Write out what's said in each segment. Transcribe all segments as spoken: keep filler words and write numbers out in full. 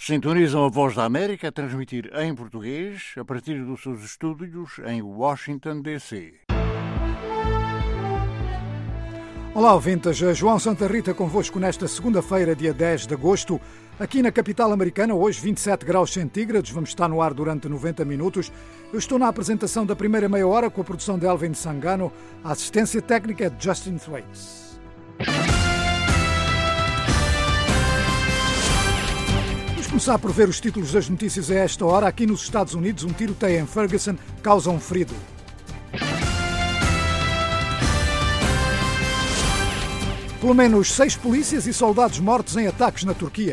Sintonizam a Voz da América a transmitir em português a partir dos seus estúdios em Washington, D C. Olá, ouvintes. João Santa Rita convosco nesta segunda-feira, dia dez de agosto. Aqui na capital americana, hoje vinte e sete graus centígrados. Vamos estar no ar durante noventa minutos. Eu estou na apresentação da primeira meia hora com a produção de Elvin Sangano. A assistência técnica é de Justin Thwaites. Vamos começar por ver os títulos das notícias a esta hora. Aqui nos Estados Unidos, um tiroteio em Ferguson causa um ferido. Pelo menos seis polícias e soldados mortos em ataques na Turquia.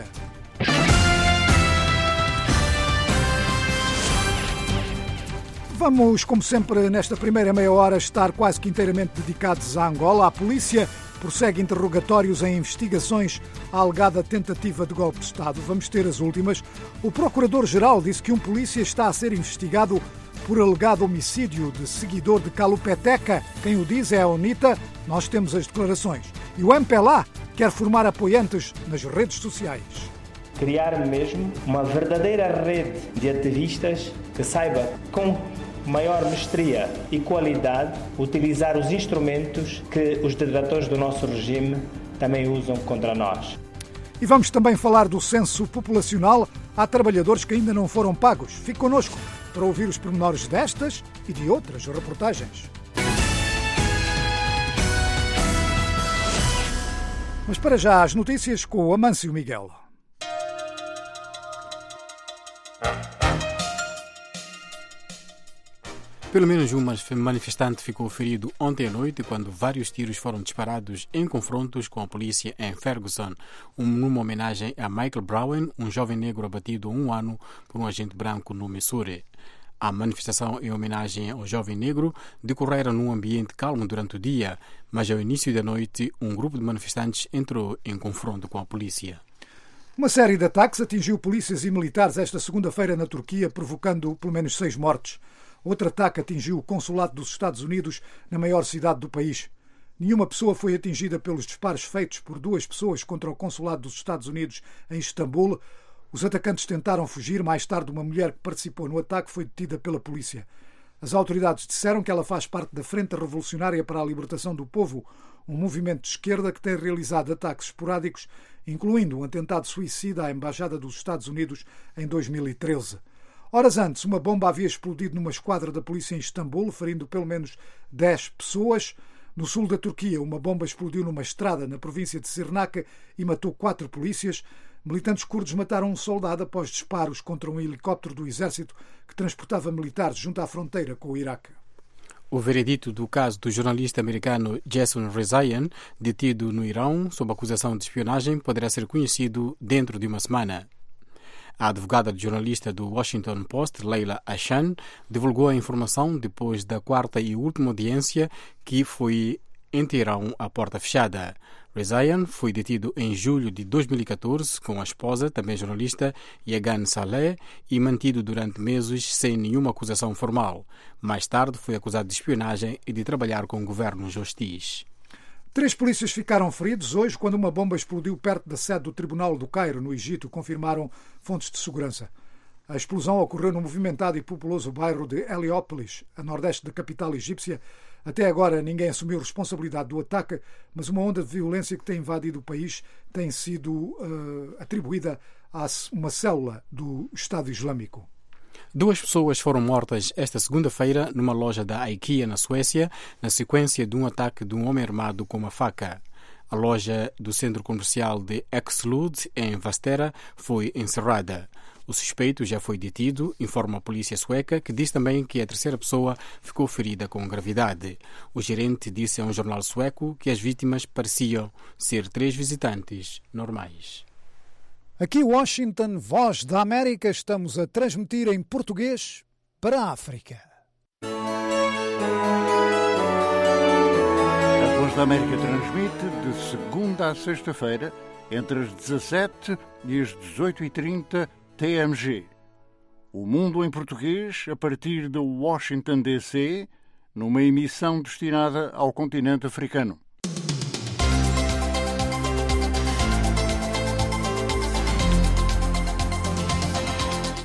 Vamos, como sempre, nesta primeira meia hora, estar quase que inteiramente dedicados à Angola. A polícia prossegue interrogatórios em investigações à alegada tentativa de golpe de Estado. Vamos ter as últimas. O Procurador-Geral disse que um polícia está a ser investigado por alegado homicídio de seguidor de Kalupeteca. Quem o diz é a UNITA. Nós temos as declarações. E o M P L A quer formar apoiantes nas redes sociais. Criar mesmo uma verdadeira rede de ativistas que saiba com maior mestria e qualidade utilizar os instrumentos que os detratores do nosso regime também usam contra nós. E vamos também falar do censo populacional. Há trabalhadores que ainda não foram pagos. Fique connosco para ouvir os pormenores destas e de outras reportagens. Mas para já as notícias com o Amâncio Miguel. Pelo menos um manifestante ficou ferido ontem à noite quando vários tiros foram disparados em confrontos com a polícia em Ferguson, numa homenagem a Michael Brown, um jovem negro abatido há um ano por um agente branco no Missouri. A manifestação em homenagem ao jovem negro decorrera num ambiente calmo durante o dia, mas ao início da noite um grupo de manifestantes entrou em confronto com a polícia. Uma série de ataques atingiu polícias e militares esta segunda-feira na Turquia, provocando pelo menos seis mortes. Outro ataque atingiu o consulado dos Estados Unidos na maior cidade do país. Nenhuma pessoa foi atingida pelos disparos feitos por duas pessoas contra o consulado dos Estados Unidos em Istambul. Os atacantes tentaram fugir. Mais tarde, uma mulher que participou no ataque foi detida pela polícia. As autoridades disseram que ela faz parte da Frente Revolucionária para a Libertação do Povo, um movimento de esquerda que tem realizado ataques esporádicos, incluindo um atentado suicida à Embaixada dos Estados Unidos em dois mil e treze. Horas antes, uma bomba havia explodido numa esquadra da polícia em Istambul, ferindo pelo menos dez pessoas. No sul da Turquia, uma bomba explodiu numa estrada na província de Sirnaka e matou quatro polícias. Militantes curdos mataram um soldado após disparos contra um helicóptero do exército que transportava militares junto à fronteira com o Iraque. O veredito do caso do jornalista americano Jason Rezaian, detido no Irão sob acusação de espionagem, poderá ser conhecido dentro de uma semana. A advogada do jornalista do Washington Post, Leila Ashan, divulgou a informação depois da quarta e última audiência que foi em Teherão à porta fechada. Rezaian foi detido em julho de dois mil e catorze com a esposa, também jornalista, Yegan Saleh, e mantido durante meses sem nenhuma acusação formal. Mais tarde foi acusado de espionagem e de trabalhar com governos hostis. Três polícias ficaram feridos hoje quando uma bomba explodiu perto da sede do Tribunal do Cairo, no Egito, confirmaram fontes de segurança. A explosão ocorreu no movimentado e populoso bairro de Heliópolis, a nordeste da capital egípcia. Até agora ninguém assumiu responsabilidade do ataque, mas uma onda de violência que tem invadido o país tem sido uh, atribuída a uma célula do Estado Islâmico. Duas pessoas foram mortas esta segunda-feira numa loja da IKEA, na Suécia, na sequência de um ataque de um homem armado com uma faca. A loja do centro comercial de Exlud, em Vastera, foi encerrada. O suspeito já foi detido, informa a polícia sueca, que diz também que a terceira pessoa ficou ferida com gravidade. O gerente disse a um jornal sueco que as vítimas pareciam ser três visitantes normais. Aqui Washington, Voz da América, estamos a transmitir em português para a África. A Voz da América transmite de segunda a sexta-feira, entre as dezassete e as dezoito e trinta T M G. O Mundo em Português, a partir de Washington, D C, numa emissão destinada ao continente africano.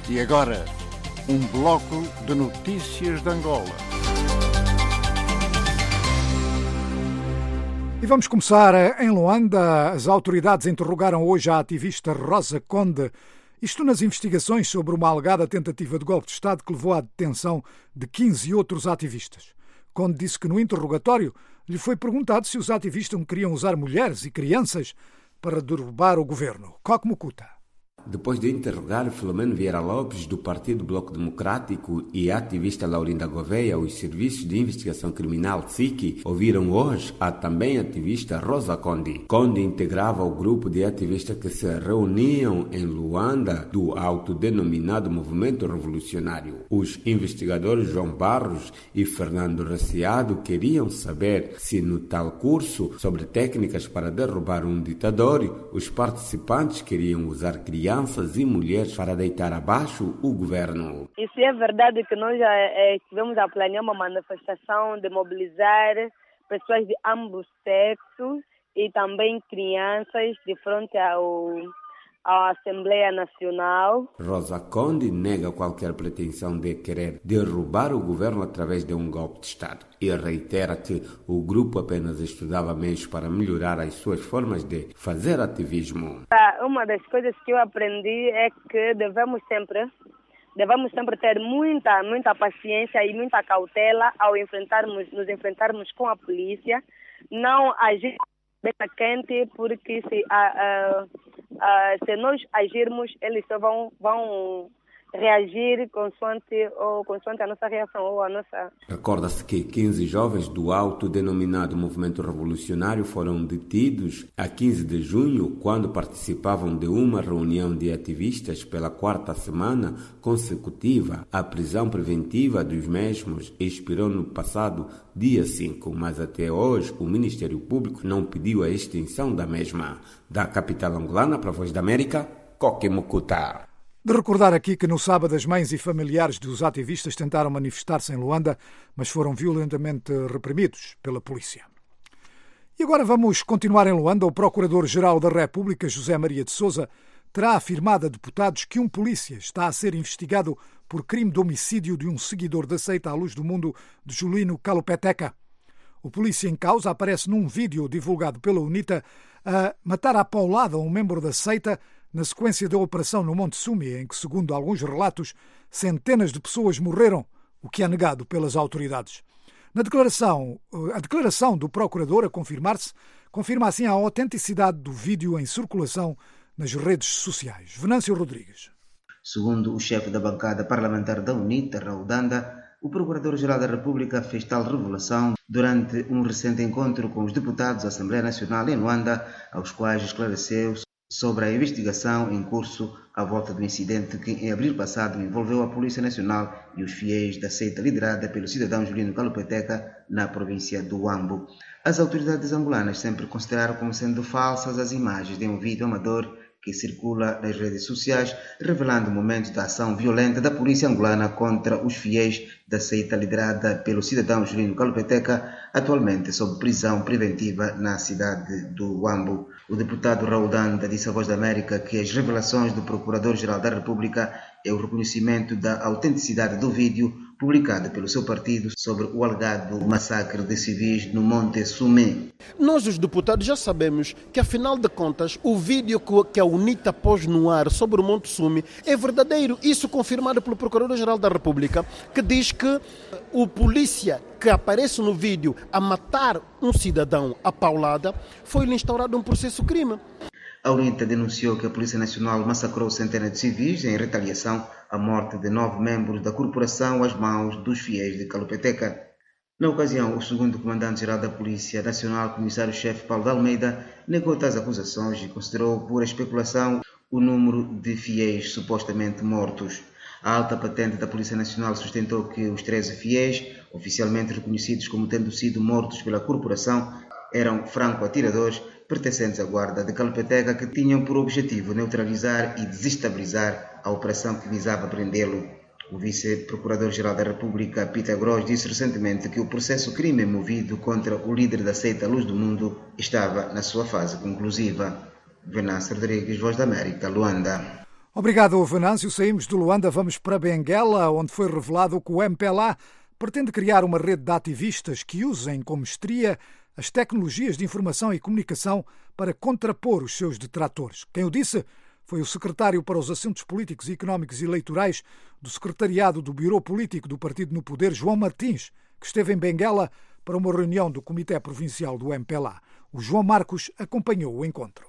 E agora, um bloco de notícias de Angola. E vamos começar em Luanda. As autoridades interrogaram hoje a ativista Rosa Conde, isto nas investigações sobre uma alegada tentativa de golpe de Estado que levou à detenção de quinze outros ativistas. Conde disse que no interrogatório lhe foi perguntado se os ativistas queriam usar mulheres e crianças para derrubar o governo. Coque Mukuta. Depois de interrogar Filomeno Vieira Lopes, do Partido Bloco Democrático, e a ativista Laurinda Gouveia, os serviços de investigação criminal S I C, ouviram hoje a também ativista Rosa Conde. Conde integrava o grupo de ativistas que se reuniam em Luanda do autodenominado Movimento Revolucionário. Os investigadores João Barros e Fernando Raciado queriam saber se no tal curso sobre técnicas para derrubar um ditador, os participantes queriam usar crianças crianças e mulheres para deitar abaixo o governo. Isso é verdade que nós é, estivemos a planear uma manifestação de mobilizar pessoas de ambos sexos e também crianças de frente ao, à Assembleia Nacional. Rosa Conde nega qualquer pretensão de querer derrubar o governo através de um golpe de Estado e reitera que o grupo apenas estudava meios para melhorar as suas formas de fazer ativismo. Uma das coisas que eu aprendi é que devemos sempre, devemos sempre ter muita, muita paciência e muita cautela ao enfrentarmos, nos enfrentarmos com a polícia, não agir beta quente, porque se, uh, uh, uh, se nós agirmos, eles só vão, vão reagir consoante, ou consoante a nossa reação ou a nossa... Recorda-se que quinze jovens do autodenominado Movimento Revolucionário foram detidos a quinze de junho, quando participavam de uma reunião de ativistas pela quarta semana consecutiva. A prisão preventiva dos mesmos expirou no passado dia cinco, mas até hoje o Ministério Público não pediu a extinção da mesma. Da capital angolana para a Voz da América, Coque Mukuta. De recordar aqui que no sábado as mães e familiares dos ativistas tentaram manifestar-se em Luanda, mas foram violentamente reprimidos pela polícia. E agora vamos continuar em Luanda. O Procurador-Geral da República, José Maria de Sousa, terá afirmado a deputados que um polícia está a ser investigado por crime de homicídio de um seguidor da seita à luz do mundo de Julino Kalupeteka. O polícia em causa aparece num vídeo divulgado pela UNITA a matar à paulada um membro da seita na sequência da operação no Monte Sumi, em que, segundo alguns relatos, centenas de pessoas morreram, o que é negado pelas autoridades. Na declaração, a declaração do procurador, a confirmar-se, confirma assim a autenticidade do vídeo em circulação nas redes sociais. Venâncio Rodrigues. Segundo o chefe da bancada parlamentar da UNITA, Raul Danda, o Procurador-Geral da República fez tal revelação durante um recente encontro com os deputados da Assembleia Nacional em Luanda, aos quais esclareceu sobre a investigação em curso à volta do incidente que, em abril passado, envolveu a Polícia Nacional e os fiéis da seita liderada pelo cidadão Julino Kalupeteka na província do Huambo. As autoridades angolanas sempre consideraram como sendo falsas as imagens de um vídeo amador que circula nas redes sociais, revelando momentos da ação violenta da polícia angolana contra os fiéis da seita liderada pelo cidadão Julino Kalupeteka, atualmente sob prisão preventiva na cidade do Huambo. O deputado Raul Danda disse à Voz da América que as revelações do Procurador-Geral da República é o reconhecimento da autenticidade do vídeo publicado pelo seu partido sobre o alegado massacre de civis no Monte Sumé. Nós, os deputados, já sabemos que, afinal de contas, o vídeo que a UNITA pôs no ar sobre o Monte Sumi é verdadeiro. Isso confirmado pelo Procurador-Geral da República, que diz que o polícia que aparece no vídeo a matar um cidadão à paulada foi-lhe instaurado um processo crime. A UNITA denunciou que a Polícia Nacional massacrou centenas de civis em retaliação à morte de nove membros da corporação às mãos dos fiéis de Kalupeteka. Na ocasião, o segundo comandante-geral da Polícia Nacional, comissário-chefe Paulo de Almeida, negou tais acusações e considerou pura especulação o número de fiéis supostamente mortos. A alta patente da Polícia Nacional sustentou que os treze fiéis, oficialmente reconhecidos como tendo sido mortos pela corporação, eram franco-atiradores pertencentes à guarda de Kalupeteka que tinham por objetivo neutralizar e desestabilizar a operação que visava prendê-lo. O vice-procurador-geral da República, Peter Gross, disse recentemente que o processo crime movido contra o líder da seita Luz do Mundo estava na sua fase conclusiva. Venâncio Rodrigues, Voz da América, Luanda. Obrigado, Venâncio. Saímos de Luanda, vamos para Benguela, onde foi revelado que o M P L A pretende criar uma rede de ativistas que usem com mestria as tecnologias de informação e comunicação para contrapor os seus detratores. Quem o disse foi o secretário para os Assuntos Políticos, Económicos e Eleitorais do Secretariado do Bureau Político do Partido no Poder, João Martins, que esteve em Benguela para uma reunião do Comitê Provincial do M P L A. O João Marcos acompanhou o encontro.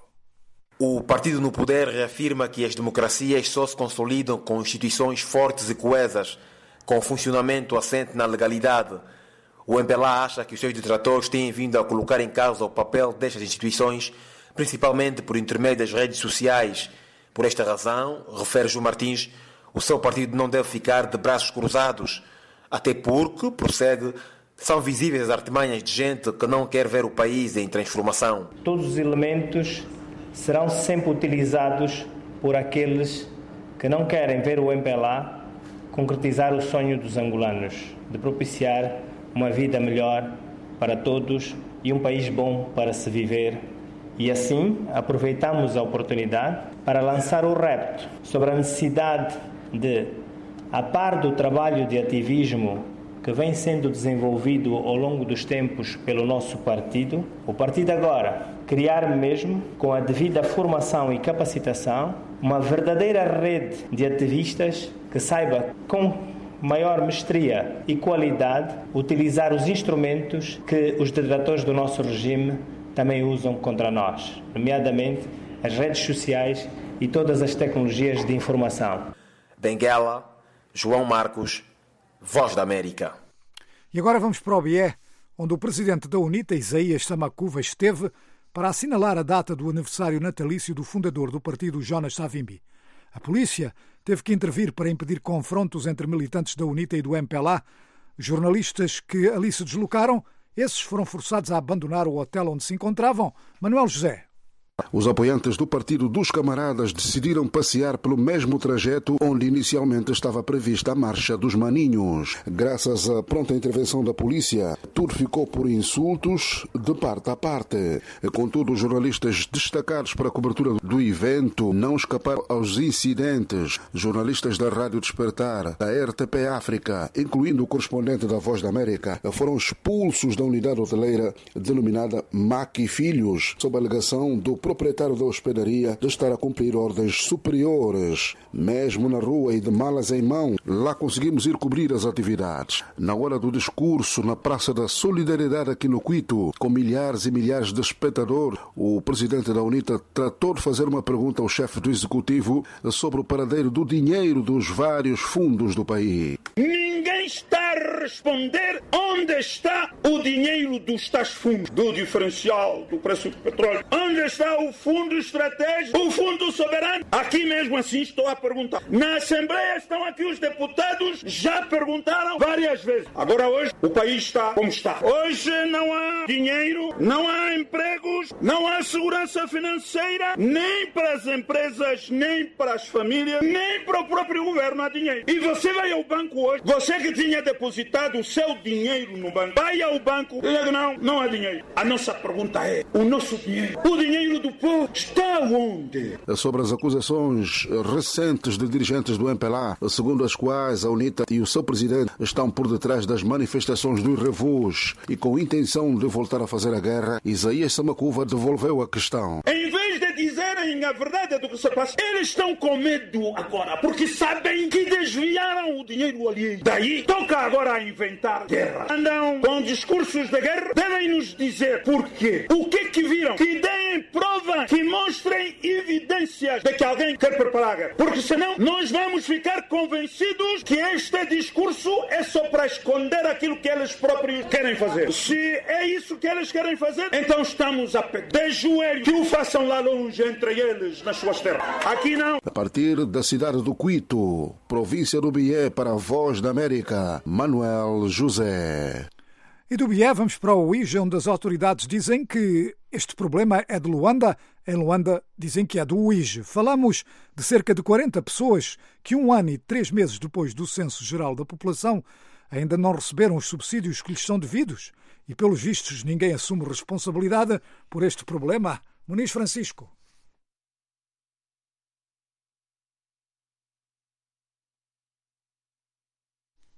O Partido no Poder reafirma que as democracias só se consolidam com instituições fortes e coesas, com funcionamento assente na legalidade. O M P L A acha que os seus detratores têm vindo a colocar em causa o papel destas instituições, principalmente por intermédio das redes sociais. Por esta razão, refere João Martins, o seu partido não deve ficar de braços cruzados, até porque, prossegue, são visíveis as artimanhas de gente que não quer ver o país em transformação. Todos os elementos serão sempre utilizados por aqueles que não querem ver o M P L A concretizar o sonho dos angolanos de propiciar uma vida melhor para todos e um país bom para se viver. E assim aproveitamos a oportunidade para lançar o repto sobre a necessidade de, a par do trabalho de ativismo que vem sendo desenvolvido ao longo dos tempos pelo nosso partido, o partido agora criar mesmo, com a devida formação e capacitação, uma verdadeira rede de ativistas que saiba com maior mestria e qualidade utilizar os instrumentos que os detratores do nosso regime também usam contra nós, nomeadamente as redes sociais e todas as tecnologias de informação. Benguela, João Marcos, Voz da América. E agora vamos para o Bié, onde o presidente da UNITA, Isaías Samakuva, esteve para assinalar a data do aniversário natalício do fundador do partido, Jonas Savimbi. A polícia teve que intervir para impedir confrontos entre militantes da UNITA e do M P L A. Jornalistas que ali se deslocaram, esses foram forçados a abandonar o hotel onde se encontravam. Manuel José. Os apoiantes do Partido dos Camaradas decidiram passear pelo mesmo trajeto onde inicialmente estava prevista a Marcha dos Maninhos. Graças à pronta intervenção da polícia, tudo ficou por insultos de parte a parte. Contudo, os jornalistas destacados para a cobertura do evento não escaparam aos incidentes. Jornalistas da Rádio Despertar, da R T P África, incluindo o correspondente da Voz da América, foram expulsos da unidade hoteleira denominada Mac e Filhos, sob a alegação do proprietário da hospedaria de estar a cumprir ordens superiores. Mesmo na rua e de malas em mão, lá conseguimos ir cobrir as atividades. Na hora do discurso, na Praça da Solidariedade aqui no Quito, com milhares e milhares de espectadores, o presidente da UNITA tratou de fazer uma pergunta ao chefe do executivo sobre o paradeiro do dinheiro dos vários fundos do país. Ninguém está a responder onde está o dinheiro dos tais fundos, do diferencial do preço do petróleo. Onde está o fundo estratégico, o fundo soberano? Aqui mesmo assim estou a perguntar. Na Assembleia estão aqui os deputados, já perguntaram várias vezes. Agora hoje o país está como está. Hoje não há dinheiro, não há empregos, não há segurança financeira, nem para as empresas, nem para as famílias, nem para o próprio governo há dinheiro. E você vai ao banco hoje, você que tinha depositado o seu dinheiro no banco, vai ao banco e diz não, não há dinheiro. A nossa pergunta é, o nosso dinheiro, o dinheiro do povo está onde? Sobre as acusações recentes de dirigentes do M P L A, segundo as quais a UNITA e o seu presidente estão por detrás das manifestações dos revus e com intenção de voltar a fazer a guerra, Isaías Samakuva devolveu a questão. Em vez de dizerem a verdade do que se passa, eles estão com medo agora, porque sabem que desviaram o dinheiro ali. Daí, toca agora a inventar guerra. Andam com discursos de guerra, devem nos dizer por quê. O que que viram? Que deem prova, que mostrem evidências de que alguém quer preparar a guerra. Porque senão, nós vamos ficar convencidos que este discurso é só para esconder aquilo que eles próprios querem fazer. Se é isso que eles querem fazer, então estamos a pedir de joelho que o façam lá longe entre eles, nas suas terras. Aqui não. A partir da cidade do Quito, província do Bié, para a Voz da América, Manuel José. E do Bié vamos para o Uíge, onde as autoridades dizem que este problema é de Luanda. Em Luanda dizem que é do Uíge. Falamos de cerca de quarenta pessoas que um ano e três meses depois do Censo Geral da População ainda não receberam os subsídios que lhes são devidos. E pelos vistos ninguém assume responsabilidade por este problema. Muniz Francisco.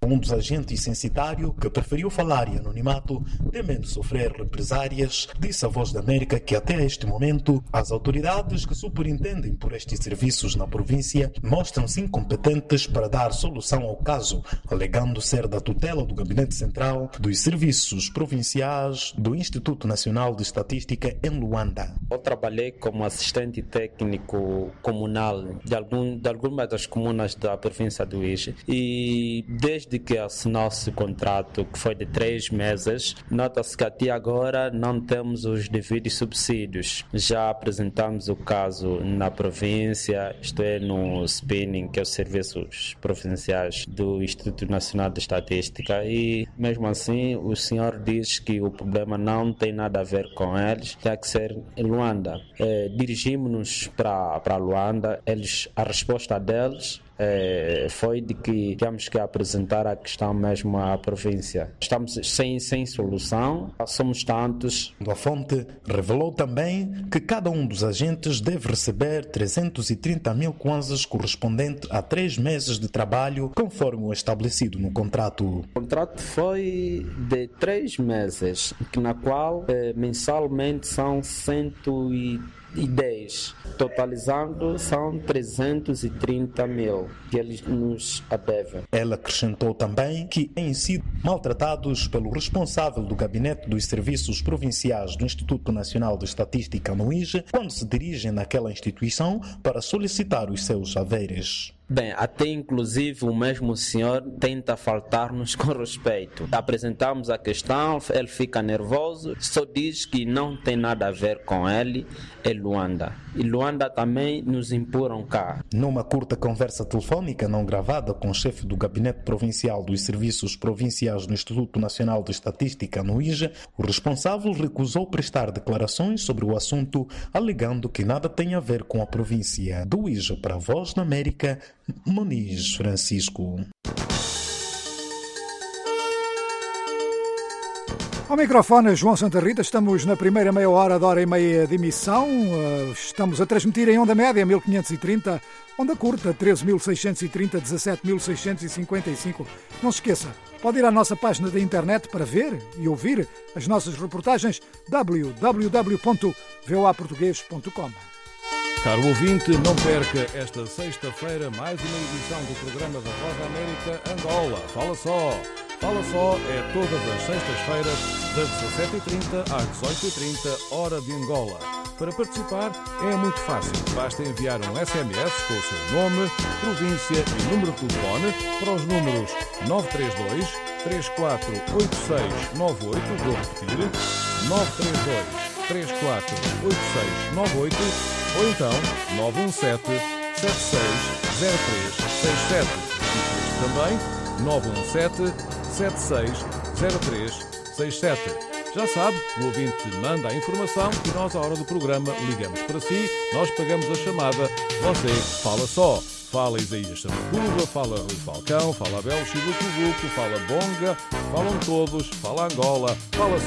Um dos agentes censitários, que preferiu falar em anonimato, temendo sofrer represárias, disse à Voz da América que até este momento as autoridades que superintendem por estes serviços na província mostram-se incompetentes para dar solução ao caso, alegando ser da tutela do Gabinete Central dos Serviços Provinciais do Instituto Nacional de Estatística em Luanda. Eu trabalhei como assistente técnico comunal de, algum, de algumas das comunas da província do Uíge e desde que assinou-se o contrato, que foi de três meses, nota-se que até agora não temos os devidos subsídios. Já apresentamos o caso na província, isto é, no S P I N, que é os Serviços Provinciais do Instituto Nacional de Estatística, e mesmo assim o senhor diz que o problema não tem nada a ver com eles, tem que ser em Luanda. É, dirigimos-nos para Luanda, eles, a resposta deles É, foi de que temos que apresentar a questão mesmo à província. Estamos sem, sem solução, somos tantos. A fonte revelou também que cada um dos agentes deve receber trezentos e trinta mil kwanzas correspondente a três meses de trabalho, conforme o estabelecido no contrato. O contrato foi de três meses, na qual eh, mensalmente são cento e dez, totalizando são trezentos e trinta mil que eles nos devem. Ela acrescentou também que têm sido maltratados pelo responsável do Gabinete dos Serviços Provinciais do Instituto Nacional de Estatística no Uíge quando se dirigem naquela instituição para solicitar os seus haveres. Bem, até inclusive o mesmo senhor tenta faltar-nos com respeito. Apresentamos a questão, ele fica nervoso, só diz que não tem nada a ver com ele, é Luanda. E Luanda também nos impuram cá. Numa curta conversa telefónica não gravada com o chefe do Gabinete Provincial dos Serviços Provinciais do Instituto Nacional de Estatística no Uíge, o responsável recusou prestar declarações sobre o assunto, alegando que nada tem a ver com a província. Do Uíge para a Voz da América, Muniz Francisco. Ao microfone, João Santa Rita, estamos na primeira meia hora da hora e meia de emissão. Estamos a transmitir em onda média mil quinhentos e trinta, onda curta treze mil seiscentos e trinta, dezassete mil seiscentos e cinquenta e cinco. Não se esqueça, pode ir à nossa página da internet para ver e ouvir as nossas reportagens w w w ponto v o a português ponto com. Caro ouvinte, não perca esta sexta-feira mais uma edição do programa da Voz da América Angola. Fala só! Fala só é todas as sextas-feiras das dezassete e trinta às dezoito e trinta, hora de Angola. Para participar é muito fácil. Basta enviar um S M S com o seu nome, província e número de telefone para os números nove três dois, três quatro oito seis nove oito, vou repetir, nove três dois, três quatro oito seis nove oito, ou então nove um sete, sete seis zero três seis sete. E também nove um sete, sete seis zero três seis sete. Já sabe, o ouvinte manda a informação e nós, à hora do programa, ligamos para si, nós pagamos a chamada, você fala só. Fala Isaías Sarracuba, fala Rui Falcão, fala Abel Chibucubuco, fala Bonga, falam todos, fala Angola, fala...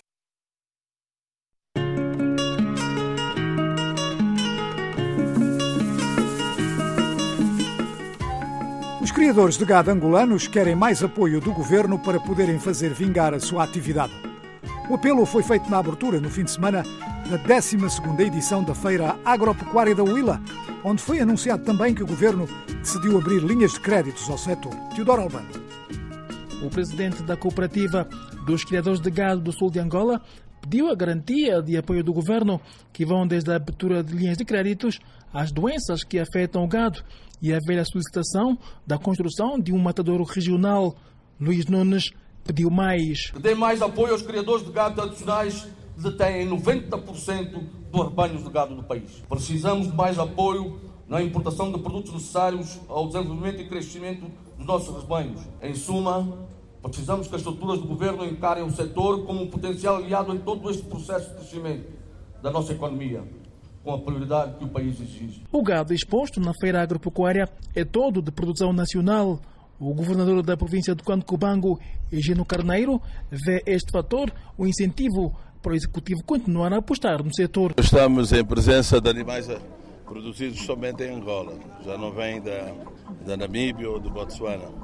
Os criadores de gado angolanos querem mais apoio do governo para poderem fazer vingar a sua atividade. O apelo foi feito na abertura, no fim de semana, da décima segunda edição da Feira Agropecuária da Huila, onde foi anunciado também que o governo decidiu abrir linhas de créditos ao setor. Teodoro Albano. O presidente da cooperativa dos criadores de gado do sul de Angola pediu a garantia de apoio do governo, que vão desde a abertura de linhas de créditos às doenças que afetam o gado e a velha solicitação da construção de um matadouro regional. Luís Nunes pediu mais. Que dê mais apoio aos criadores de gado tradicionais que detêm noventa por cento dos rebanhos de gado do país. Precisamos de mais apoio na importação de produtos necessários ao desenvolvimento e crescimento dos nossos rebanhos. Em suma, precisamos que as estruturas do governo encarem o setor como um potencial aliado em todo este processo de crescimento da nossa economia, com a prioridade que o país exige. O gado exposto na feira agropecuária é todo de produção nacional. O governador da província do Canto Cubango, Egino Carneiro, vê este fator um incentivo para o executivo continuar a apostar no setor. Estamos em presença de animais produzidos somente em Angola, já não vem da, da Namíbia ou do Botsuana.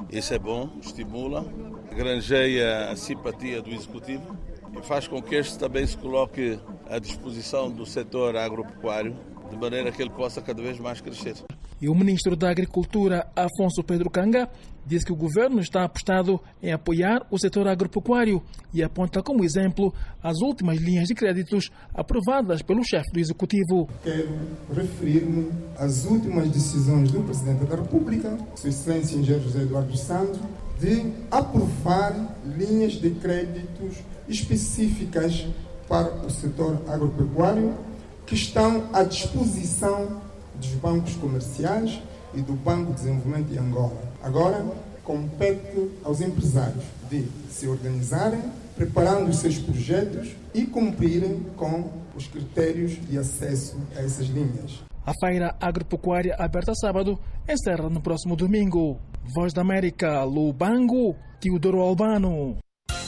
Isso é bom, estimula, granjeia a simpatia do Executivo e faz com que este também se coloque à disposição do setor agropecuário, de maneira que ele possa cada vez mais crescer. E o ministro da Agricultura, Afonso Pedro Canga, diz que o governo está apostado em apoiar o setor agropecuário e aponta como exemplo as últimas linhas de créditos aprovadas pelo chefe do Executivo. Quero referir-me às últimas decisões do Presidente da República, Sua Excelência Engenheiro José Eduardo dos Santos, de aprovar linhas de créditos específicas para o setor agropecuário que estão à disposição dos bancos comerciais e do Banco de Desenvolvimento de Angola. Agora, compete aos empresários de se organizarem, preparando os seus projetos e cumprirem com os critérios de acesso a essas linhas. A feira agropecuária aberta sábado encerra no próximo domingo. Voz da América, Lubango, Teodoro Albano.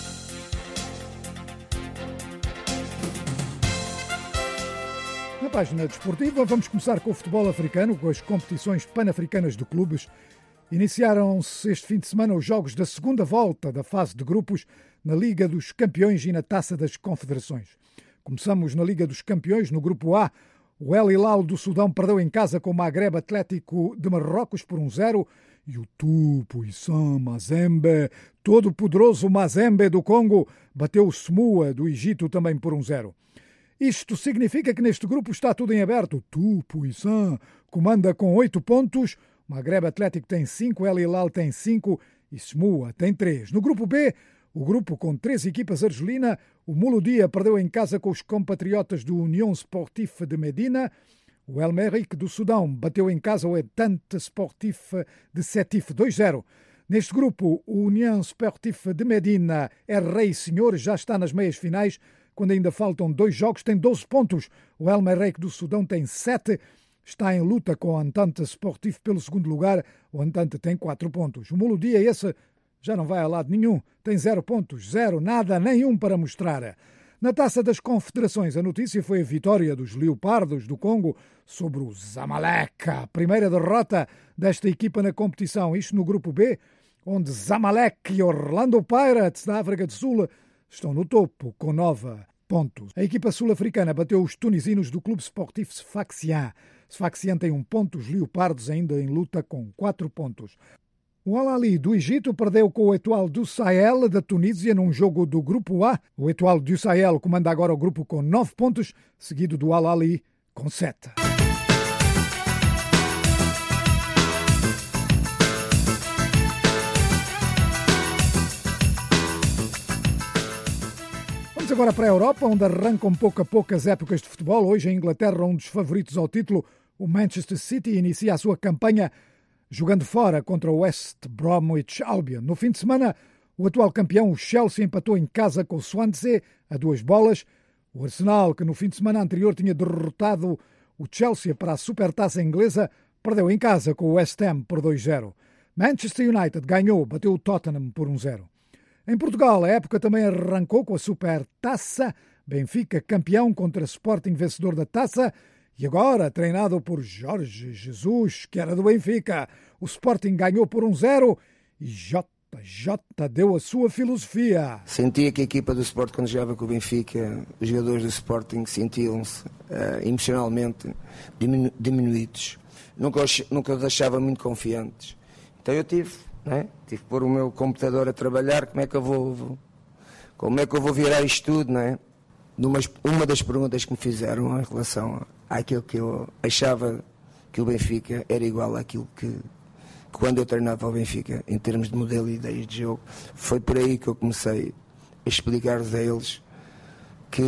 Na página desportiva, vamos começar com o futebol africano, com as competições pan-africanas de clubes. Iniciaram-se este fim de semana os jogos da segunda volta da fase de grupos na Liga dos Campeões e na Taça das Confederações. Começamos na Liga dos Campeões, no grupo A. O El Hilal do Sudão perdeu em casa com o Maghreb Atlético de Marrocos por um zero e o Tupuisan Mazembe, todo poderoso Mazembe do Congo, bateu o Smua do Egito também por um zero. Isto significa que neste grupo está tudo em aberto. Tupuisan comanda com oito pontos, o Maghreb Atlético tem cinco, El Hilal tem cinco e Smua tem três. No grupo B, o grupo com três equipas argelina, o Mouloudia perdeu em casa com os compatriotas do União Sportif de Medina. O El Merreikh do Sudão bateu em casa o Entente Sportif de Sétif dois zero. Neste grupo, o União Sportif de Medina é rei senhor, já está nas meias finais. Quando ainda faltam dois jogos, tem doze pontos. O El Merreikh do Sudão tem sete. Está em luta com o Entente Sportif pelo segundo lugar. O Entente tem quatro pontos. O Mouloudia, esse, já não vai a lado nenhum. Tem zero pontos. Zero, nada, nenhum para mostrar. Na Taça das Confederações, a notícia foi a vitória dos Leopardos do Congo sobre o Zamalek. A primeira derrota desta equipa na competição. Isto no grupo B, onde Zamalek e Orlando Pirates da África do Sul estão no topo com nove pontos. A equipa sul-africana bateu os tunisinos do Clube Sportif Sfaxien. Sfaxien tem um ponto, os Leopardos ainda em luta com quatro pontos. O Al-Ahly do Egito perdeu com o Etoile du Sahel da Tunísia num jogo do Grupo A. O Etoile du Sahel comanda agora o grupo com nove pontos, seguido do Al-Ahly com sete. Vamos agora para a Europa, onde arrancam pouco a pouco as épocas de futebol. Hoje, em Inglaterra, um dos favoritos ao título, o Manchester City, inicia a sua campanha jogando fora contra o West Bromwich Albion. No fim de semana, o atual campeão, o Chelsea, empatou em casa com o Swansea a duas bolas. O Arsenal, que no fim de semana anterior tinha derrotado o Chelsea para a Supertaça Inglesa, perdeu em casa com o West Ham por dois zero. Manchester United ganhou, bateu o Tottenham por um zero. Em Portugal, a época também arrancou com a Supertaça. Benfica campeão contra Sporting vencedor da taça. E agora, treinado por Jorge Jesus, que era do Benfica, o Sporting ganhou por um zero e J J deu a sua filosofia. Sentia que a equipa do Sporting, quando jogava com o Benfica, os jogadores do Sporting sentiam-se uh, emocionalmente diminu- diminuídos. Nunca os, nunca os achava muito confiantes. Então eu tive, né? tive que pôr o meu computador a trabalhar, como é que eu vou, vou como é que eu vou virar isto tudo, não é? Numa, uma das perguntas que me fizeram em relação àquilo que eu achava que o Benfica era igual àquilo que, que quando eu treinava o Benfica, em termos de modelo e ideias de jogo, foi por aí que eu comecei a explicar-lhes a eles que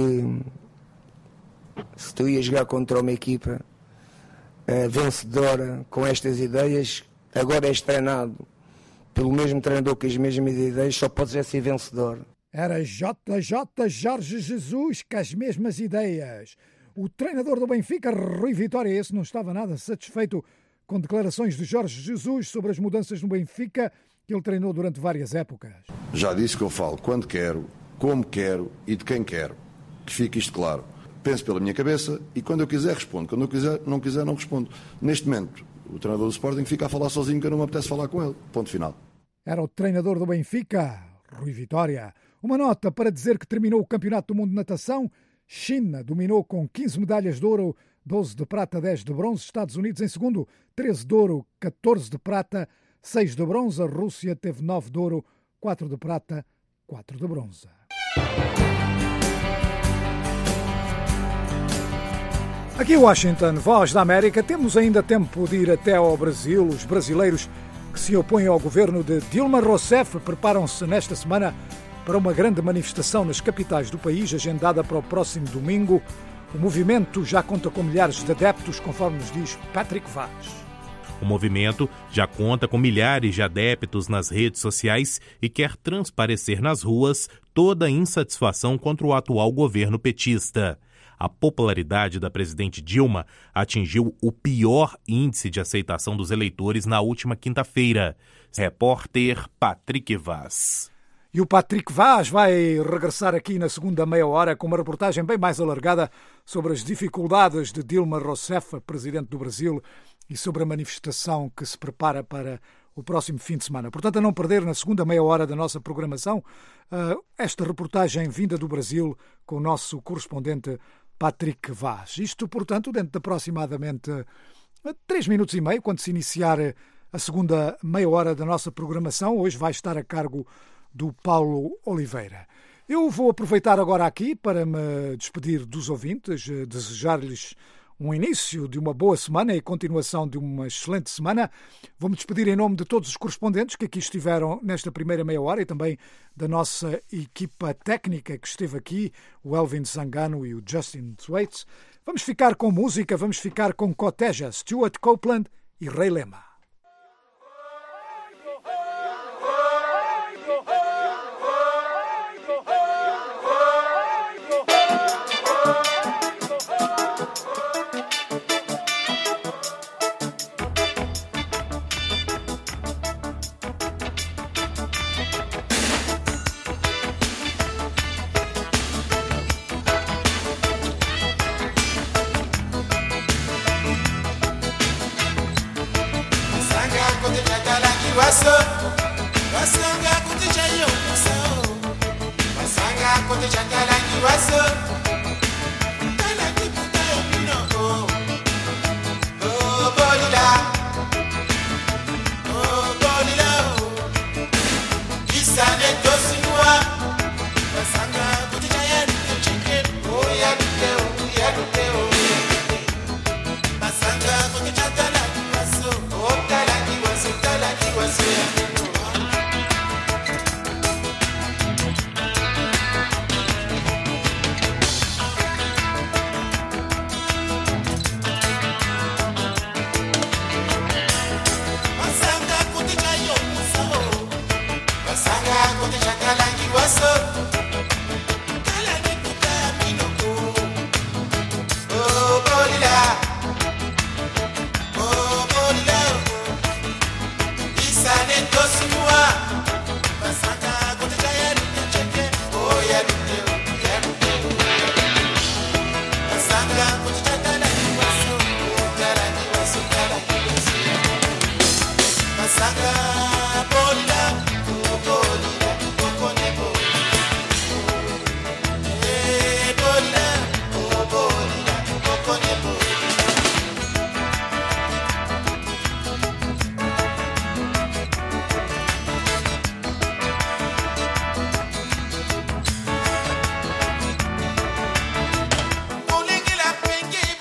se tu ias jogar contra uma equipa uh, vencedora com estas ideias, agora és treinado pelo mesmo treinador com as mesmas ideias, só podes ser vencedor. Era J J Jorge Jesus com as mesmas ideias. O treinador do Benfica, Rui Vitória, esse não estava nada satisfeito com declarações de Jorge Jesus sobre as mudanças no Benfica que ele treinou durante várias épocas. Já disse que eu falo quando quero, como quero e de quem quero. Que fique isto claro. Penso pela minha cabeça e quando eu quiser respondo. Quando eu quiser, não quiser, não respondo. Neste momento, o treinador do Sporting fica a falar sozinho que eu não me apetece falar com ele. Ponto final. Era o treinador do Benfica, Rui Vitória. Uma nota para dizer que terminou o Campeonato do Mundo de Natação. China dominou com quinze medalhas de ouro, doze de prata, dez de bronze. Estados Unidos em segundo, treze de ouro, catorze de prata, seis de bronze. A Rússia teve nove de ouro, quatro de prata, quatro de bronze. Aqui em Washington, Voz da América, temos ainda tempo de ir até ao Brasil. Os brasileiros que se opõem ao governo de Dilma Rousseff preparam-se nesta semana para uma grande manifestação nas capitais do país, agendada para o próximo domingo. O movimento já conta com milhares de adeptos, conforme nos diz Patrick Vaz. O movimento já conta com milhares de adeptos nas redes sociais e quer transparecer nas ruas toda a insatisfação contra o atual governo petista. A popularidade da presidente Dilma atingiu o pior índice de aceitação dos eleitores na última quinta-feira. Repórter Patrick Vaz. E o Patrick Vaz vai regressar aqui na segunda meia hora com uma reportagem bem mais alargada sobre as dificuldades de Dilma Rousseff, presidente do Brasil, e sobre a manifestação que se prepara para o próximo fim de semana. Portanto, a não perder na segunda meia hora da nossa programação esta reportagem vinda do Brasil com o nosso correspondente Patrick Vaz. Isto, portanto, dentro de aproximadamente três minutos e meio, quando se iniciar a segunda meia hora da nossa programação. Hoje vai estar a cargo do Paulo Oliveira. Eu vou aproveitar agora aqui para me despedir dos ouvintes, desejar-lhes um início de uma boa semana e continuação de uma excelente semana. Vou-me despedir em nome de todos os correspondentes que aqui estiveram nesta primeira meia hora e também da nossa equipa técnica que esteve aqui, o Elvin Zangano e o Justin Thwaites. Vamos ficar com música, vamos ficar com Coteja, Stuart Copeland e Rei Lema.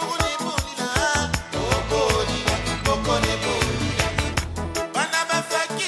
Banaba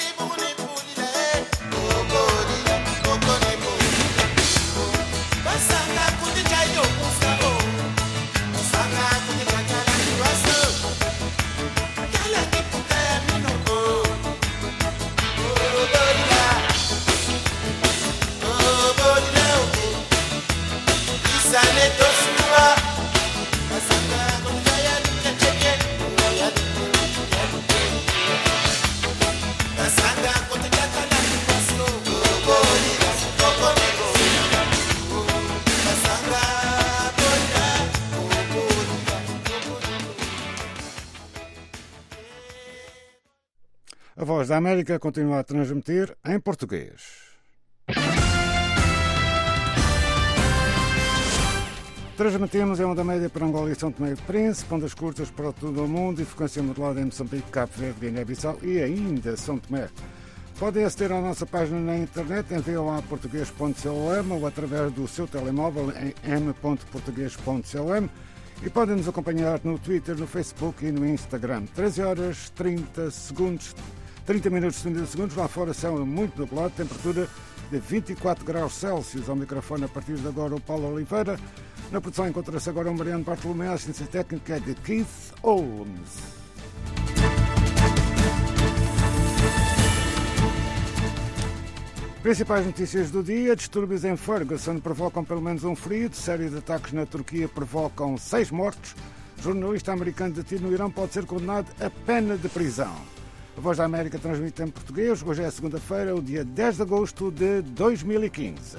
A Voz da América continua a transmitir em português. Transmitimos em onda média para Angola e São Tomé e Príncipe, ondas curtas para todo o mundo e frequência modulada em Moçambique, Cabo Verde, Guiné-Bissau e ainda São Tomé. Podem aceder à nossa página na internet em v o a português ponto c o m ou através do seu telemóvel em m ponto português ponto c o m e podem nos acompanhar no Twitter, no Facebook e no Instagram. treze horas, trinta segundos, trinta minutos e trinta segundos, lá fora céu muito nublado, temperatura de vinte e quatro graus Celsius. Ao microfone a partir de agora o Paulo Oliveira. Na produção encontra-se agora o Mariano Bartolomé, a assistência técnica de Keith Holmes. Principais notícias do dia. Distúrbios em Ferguson provocam pelo menos um ferido. Série de ataques na Turquia provocam seis mortos. Jornalista americano detido no Irão pode ser condenado a pena de prisão. A Voz da América transmite em português. Hoje é segunda-feira, o dia dez de agosto de dois mil e quinze.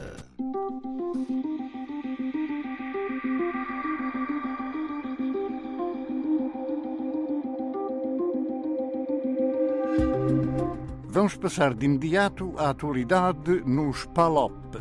Vamos passar de imediato à atualidade nos P A L O P.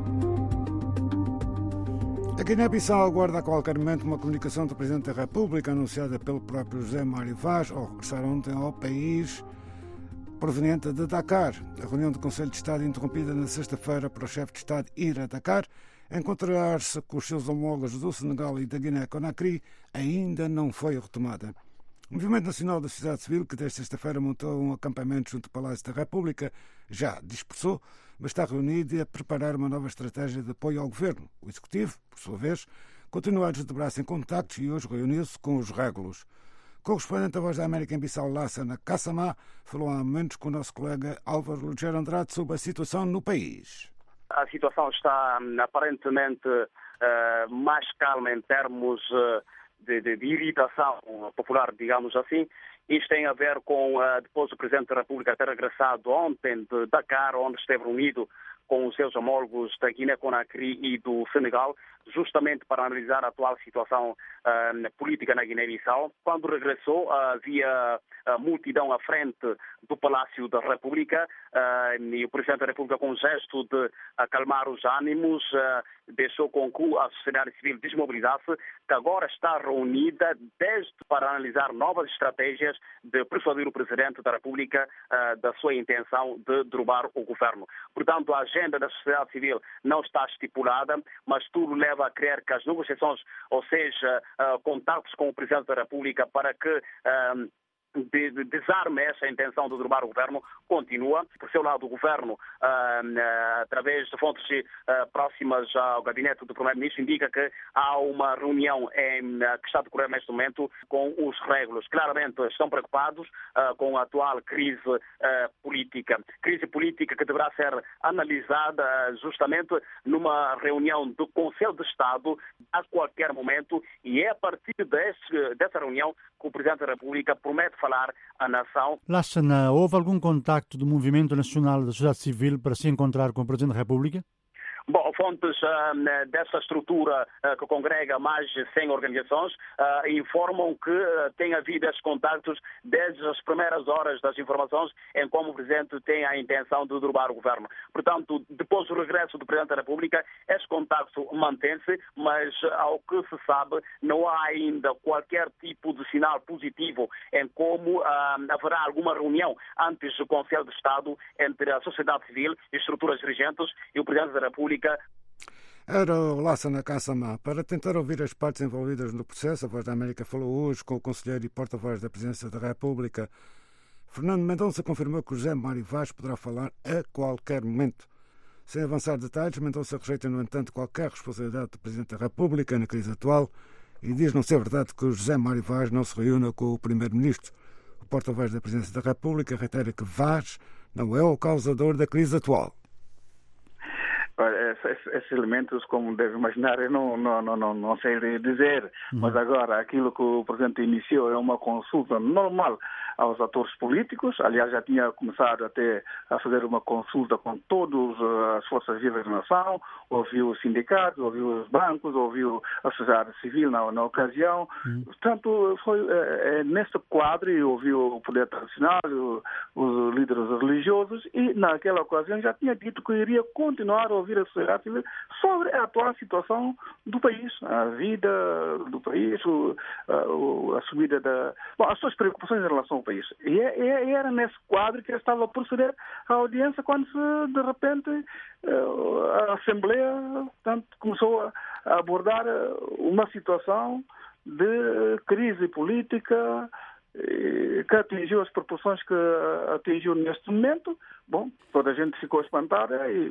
A Guiné-Bissau aguarda a qualquer momento uma comunicação do Presidente da República anunciada pelo próprio José Mário Vaz ao regressar ontem ao país proveniente de Dakar. A reunião do Conselho de Estado, interrompida na sexta-feira para o chefe de Estado ir a Dakar, encontrar-se com os seus homólogos do Senegal e da Guiné-Conakry, ainda não foi retomada. O Movimento Nacional da Sociedade Civil, que desde sexta-feira montou um acampamento junto ao Palácio da República, já dispersou, mas está reunido e a preparar uma nova estratégia de apoio ao governo. O Executivo, por sua vez, continua a desdobrar-se em contactos e hoje reuniu-se com os régulos. Correspondente da Voz da América em Bissau, Lassana Kassamá, falou há momentos com o nosso colega Álvaro Lugero Andrade sobre a situação no país. A situação está aparentemente uh, mais calma em termos uh, de, de, de irritação popular, digamos assim. Isto tem a ver com, uh, depois do Presidente da República ter regressado ontem de Dakar, onde esteve reunido com os seus homólogos da Guiné-Conakry e do Senegal, justamente para analisar a atual situação uh, política na Guiné-Bissau. Quando regressou, uh, havia uh, multidão à frente do Palácio da República uh, e o Presidente da República, com um gesto de acalmar os ânimos, uh, deixou com que a sociedade civil desmobilizasse, que agora está reunida desde para analisar novas estratégias de persuadir o Presidente da República uh, da sua intenção de derrubar o governo. Portanto, a agenda da sociedade civil não está estipulada, mas tudo leva a crer que as negociações, ou seja, uh, contatos com o Presidente da República para que uh, de, de desarme essa intenção de derrubar o governo, continua. Por seu lado, o governo, uh, uh, através de fontes uh, próximas ao gabinete do Primeiro-Ministro, indica que há uma reunião em, uh, que está a decorrer neste momento com os régulos. Claramente estão preocupados uh, com a atual crise uh, política. Crise política que deverá ser analisada uh, justamente numa reunião do Conselho de Estado a qualquer momento, e é a partir desse, dessa reunião que o Presidente da República promete falar à nação. Lassana, houve algum contacto do Movimento Nacional da Sociedade Civil para se encontrar com o Presidente da República? Bom, fontes uh, dessa estrutura uh, que congrega mais de cem organizações uh, informam que uh, tem havido esses contactos desde as primeiras horas das informações em como o Presidente tem a intenção de derrubar o governo. Portanto, depois do regresso do Presidente da República, esse contacto mantém-se, mas ao que se sabe, não há ainda qualquer tipo de sinal positivo em como uh, haverá alguma reunião antes do Conselho de Estado entre a sociedade civil e estruturas dirigentes e o Presidente da República. Era o Lassana Kassamá. Para tentar ouvir as partes envolvidas no processo, a Voz da América falou hoje com o conselheiro e porta-voz da Presidência da República. Fernando Mendonça confirmou que José Mário Vaz poderá falar a qualquer momento. Sem avançar detalhes, Mendonça rejeita, no entanto, qualquer responsabilidade do Presidente da República na crise atual e diz não ser verdade que o José Mário Vaz não se reúna com o Primeiro-Ministro. O porta-voz da Presidência da República reitera que Vaz não é o causador da crise atual. Esses, esses elementos, como deve imaginar, eu não, não, não, não, não sei dizer, uhum. Mas agora aquilo que o Presidente iniciou é uma consulta normal aos atores políticos. Aliás, já tinha começado até a fazer uma consulta com todas as forças vivas da nação, ouviu os sindicatos, ouviu os bancos, ouviu a sociedade civil na, na ocasião. Hum. Portanto, foi é, é, nesse quadro, ouviu o poder tradicional, o, os líderes religiosos, e naquela ocasião já tinha dito que iria continuar a ouvir a sociedade civil sobre a atual situação do país, a vida do país, o, a, a subida da... Bom, as suas preocupações em relação ao país. E, e era nesse quadro que estava a proceder a audiência quando, se, de repente, a Assembleia portanto, começou a abordar uma situação de crise política que atingiu as proporções que atingiu neste momento. Bom, toda a gente ficou espantada e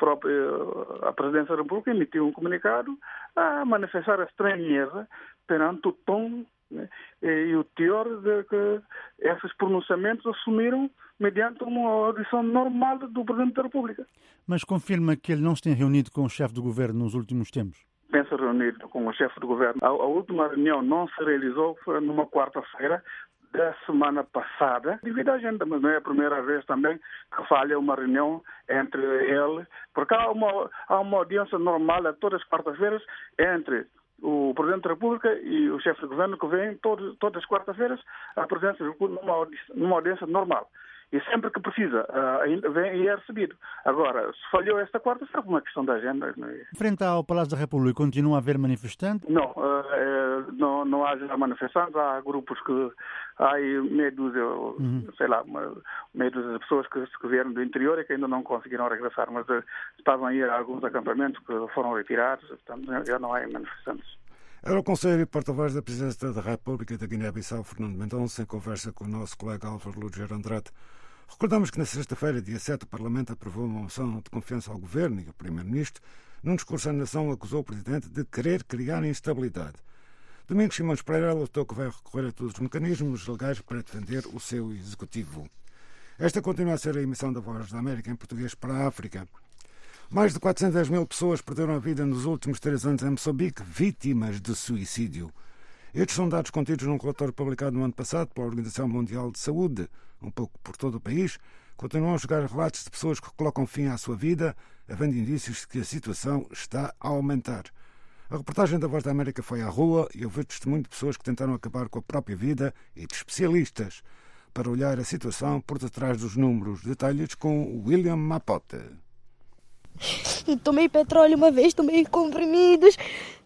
a Presidência da República emitiu um comunicado a manifestar a estranheza perante o tom, né, e o teor de que esses pronunciamentos assumiram mediante uma audição normal do Presidente da República. Mas confirma que ele não se tem reunido com o chefe do governo nos últimos tempos? Pensa reunido com o chefe do governo. A, a última reunião não se realizou, foi numa quarta-feira da semana passada, devido à agenda, mas não é a primeira vez também que falha uma reunião entre ele, porque há uma, há uma audiência normal a todas as quartas-feiras entre o Presidente da República e o chefe do governo, que vem todos, todas as quartas-feiras à presença da República numa audiência, numa audiência normal. E sempre que precisa, uh, ainda vem e é recebido. Agora, se falhou esta quarta, será uma questão da agenda. Não é? Frente ao Palácio da República, continua a haver manifestantes? Não, uh, não, não há manifestantes. Há grupos que... Há aí meia dúzia, uhum. sei lá, uma, meia dúzia de pessoas que, que vieram do interior e que ainda não conseguiram regressar. Mas uh, estavam aí alguns acampamentos que foram retirados, portanto, já não há manifestantes. Era o Conselho e porta-voz da Presidência da República da Guiné-Bissau, Fernando Mendonça, em conversa com o nosso colega Álvaro Lúger Andrade. Recordamos que na sexta-feira, dia sete, o Parlamento aprovou uma moção de confiança ao Governo e ao Primeiro-Ministro. Num discurso à nação, acusou o Presidente de querer criar instabilidade. Domingos Simões Pereira alertou que vai recorrer a todos os mecanismos legais para defender o seu Executivo. Esta continua a ser a emissão da Voz da América em português para a África. Mais de quatrocentas e dez mil pessoas perderam a vida nos últimos três anos em Moçambique, vítimas de suicídio. Estes são dados contidos num relatório publicado no ano passado pela Organização Mundial de Saúde. Um pouco por todo o país, continuam a chegar relatos de pessoas que colocam fim à sua vida, havendo indícios de que a situação está a aumentar. A reportagem da Voz da América foi à rua e ouviu testemunho de pessoas que tentaram acabar com a própria vida e de especialistas para olhar a situação por detrás dos números. Detalhes com William Mapote. Tomei petróleo uma vez, tomei comprimidos,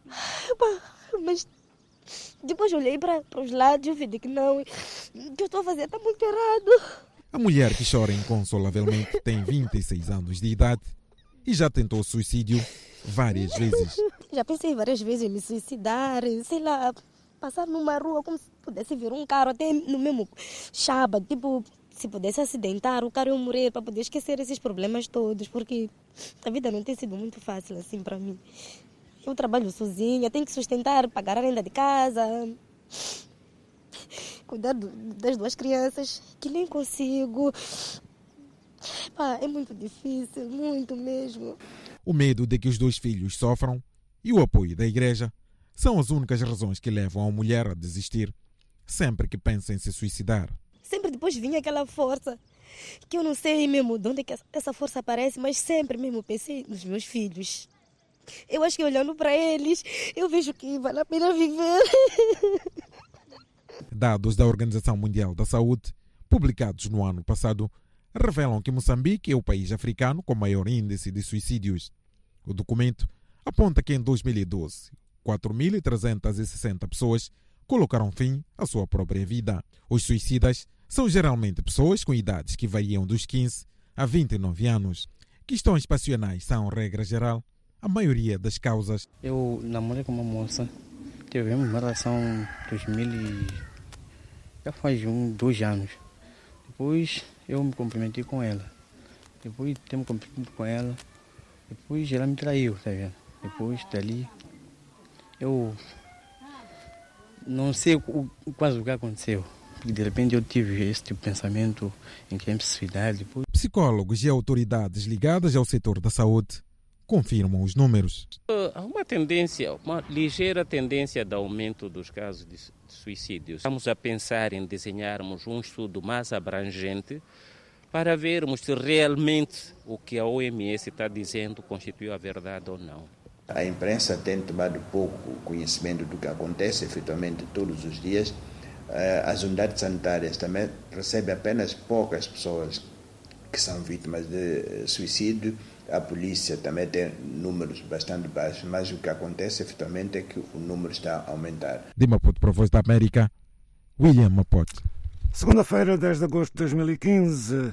mas depois olhei para os lados e vi que não, o que eu estou a fazer está muito errado. A mulher que chora inconsolavelmente tem vinte e seis anos de idade e já tentou suicídio várias vezes. Já pensei várias vezes em me suicidar, sei lá, passar numa rua como se pudesse vir um carro até no mesmo chaba, tipo, se pudesse acidentar, o cara ia morrer para poder esquecer esses problemas todos, porque a vida não tem sido muito fácil assim para mim. Eu trabalho sozinha, tenho que sustentar, pagar a renda de casa, cuidar do, das duas crianças, que nem consigo. Pá, é muito difícil, muito mesmo. O medo de que os dois filhos sofram e o apoio da igreja são as únicas razões que levam a mulher a desistir sempre que pensa em se suicidar. Sempre depois vinha aquela força, que eu não sei mesmo de onde é que essa força aparece, mas sempre mesmo pensei nos meus filhos. Eu acho que olhando para eles, eu vejo que vale a pena viver. Dados da Organização Mundial da Saúde, publicados no ano passado, revelam que Moçambique é o país africano com maior índice de suicídios. O documento aponta que em dois mil e doze, quatro mil trezentas e sessenta pessoas colocaram fim à sua própria vida. Os suicidas são geralmente pessoas com idades que variam dos quinze a vinte e nove anos. Questões passionais são, regra geral, a maioria das causas. Eu namorei com uma moça, tivemos uma relação em dois mil e... já faz um, dois anos. Depois eu me comprometi com ela. Depois de ter me comprometido com ela, depois ela me traiu, tá vendo? Depois dali, eu não sei o, quase o que aconteceu. De repente eu tive esse tipo de pensamento em que é suicidar. Depois... Psicólogos e autoridades ligadas ao setor da saúde confirmam os números. Há uma tendência, uma ligeira tendência de aumento dos casos de suicídios. Estamos a pensar em desenharmos um estudo mais abrangente para vermos se realmente o que a O M S está dizendo constitui a verdade ou não. A imprensa tem tomado pouco conhecimento do que acontece efetivamente todos os dias. As unidades sanitárias também recebem apenas poucas pessoas que são vítimas de suicídio. A polícia também tem números bastante baixos, mas o que acontece efetivamente é que o número está a aumentar. De Maputo para a Voz da América, William Maputo. Segunda-feira, dez de agosto de dois mil e quinze,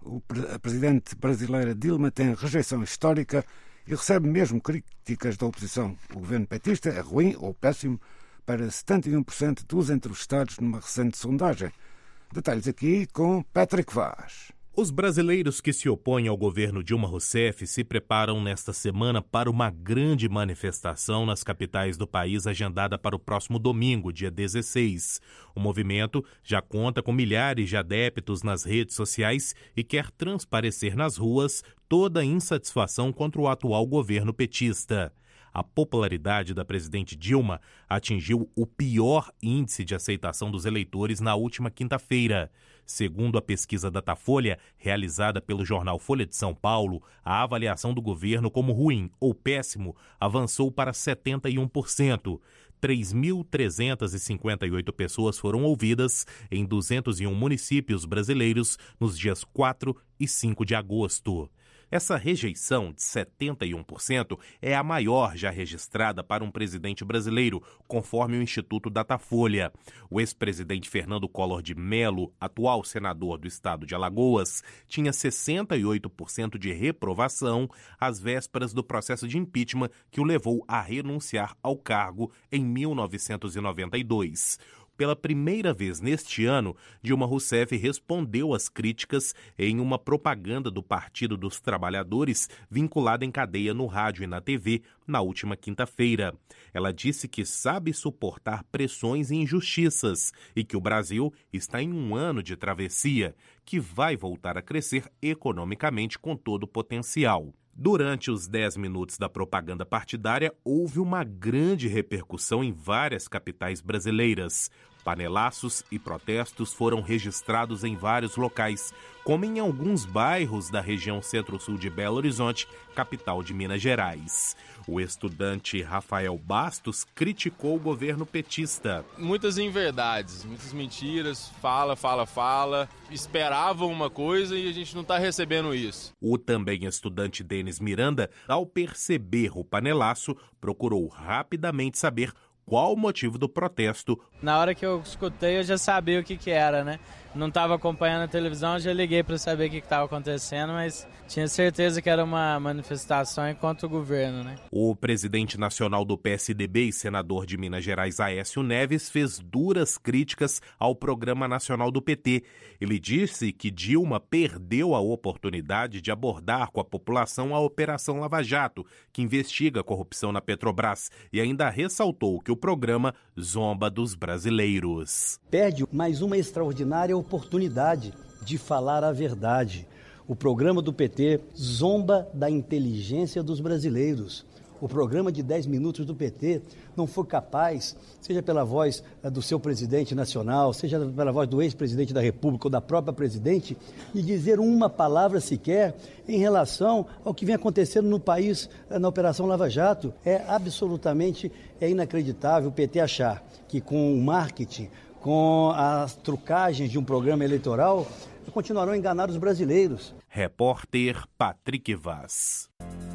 a presidente brasileira Dilma tem rejeição histórica e recebe mesmo críticas da oposição. O governo petista é ruim ou péssimo para setenta e um por cento dos entrevistados numa recente sondagem. Detalhes aqui com Patrick Vaz. Os brasileiros que se opõem ao governo Dilma Rousseff se preparam nesta semana para uma grande manifestação nas capitais do país agendada para o próximo domingo, dia dezesseis. O movimento já conta com milhares de adeptos nas redes sociais e quer transparecer nas ruas toda a insatisfação contra o atual governo petista. A popularidade da presidente Dilma atingiu o pior índice de aceitação dos eleitores na última quinta-feira. Segundo a pesquisa Datafolha, realizada pelo jornal Folha de São Paulo, a avaliação do governo como ruim ou péssimo avançou para setenta e um por cento. três mil trezentas e cinquenta e oito pessoas foram ouvidas em duzentos e um municípios brasileiros nos dias quatro e cinco de agosto. Essa rejeição de setenta e um por cento é a maior já registrada para um presidente brasileiro, conforme o Instituto Datafolha. O ex-presidente Fernando Collor de Mello, atual senador do estado de Alagoas, tinha sessenta e oito por cento de reprovação às vésperas do processo de impeachment que o levou a renunciar ao cargo em mil novecentos e noventa e dois. Pela primeira vez neste ano, Dilma Rousseff respondeu às críticas em uma propaganda do Partido dos Trabalhadores vinculada em cadeia no rádio e na T V na última quinta-feira. Ela disse que sabe suportar pressões e injustiças e que o Brasil está em um ano de travessia, que vai voltar a crescer economicamente com todo o potencial. Durante os dez minutos da propaganda partidária, houve uma grande repercussão em várias capitais brasileiras. Panelaços e protestos foram registrados em vários locais, como em alguns bairros da região centro-sul de Belo Horizonte, capital de Minas Gerais. O estudante Rafael Bastos criticou o governo petista. Muitas inverdades, muitas mentiras, fala, fala, fala. Esperavam uma coisa e a gente não está recebendo isso. O também estudante Denis Miranda, ao perceber o panelaço, procurou rapidamente saber qual o motivo do protesto. Na hora que eu escutei, eu já sabia o que, que era, né? Não estava acompanhando a televisão, já liguei para saber o que estava acontecendo, mas tinha certeza que era uma manifestação contra o governo, né? O presidente nacional do P S D B e senador de Minas Gerais, Aécio Neves, fez duras críticas ao Programa Nacional do P T. Ele disse que Dilma perdeu a oportunidade de abordar com a população a Operação Lava Jato, que investiga a corrupção na Petrobras, e ainda ressaltou que o programa zomba dos brasileiros. Perde mais uma extraordinária oportunidade de falar a verdade. O programa do P T zomba da inteligência dos brasileiros. O programa de dez minutos do P T não foi capaz, seja pela voz do seu presidente nacional, seja pela voz do ex-presidente da República ou da própria presidente, de dizer uma palavra sequer em relação ao que vem acontecendo no país na Operação Lava Jato. É absolutamente é inacreditável o P T achar que com o marketing, com as trucagens de um programa eleitoral, continuarão a enganar os brasileiros. Repórter Patrick Vaz.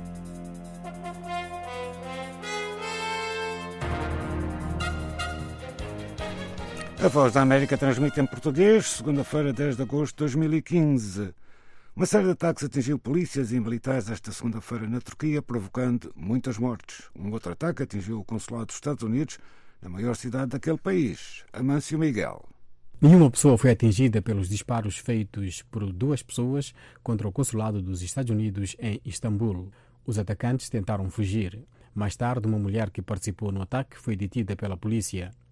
A Voz da América transmite em português, segunda-feira, dez de agosto de dois mil e quinze. Uma série de ataques atingiu polícias e militares esta segunda-feira na Turquia, provocando muitas mortes. Um outro ataque atingiu o consulado dos Estados Unidos na maior cidade daquele país, Amâncio Miguel. Nenhuma pessoa foi atingida pelos disparos feitos por duas pessoas contra o consulado dos Estados Unidos em Istambul. Os atacantes tentaram fugir. Mais tarde, uma mulher que participou no ataque foi detida pela polícia.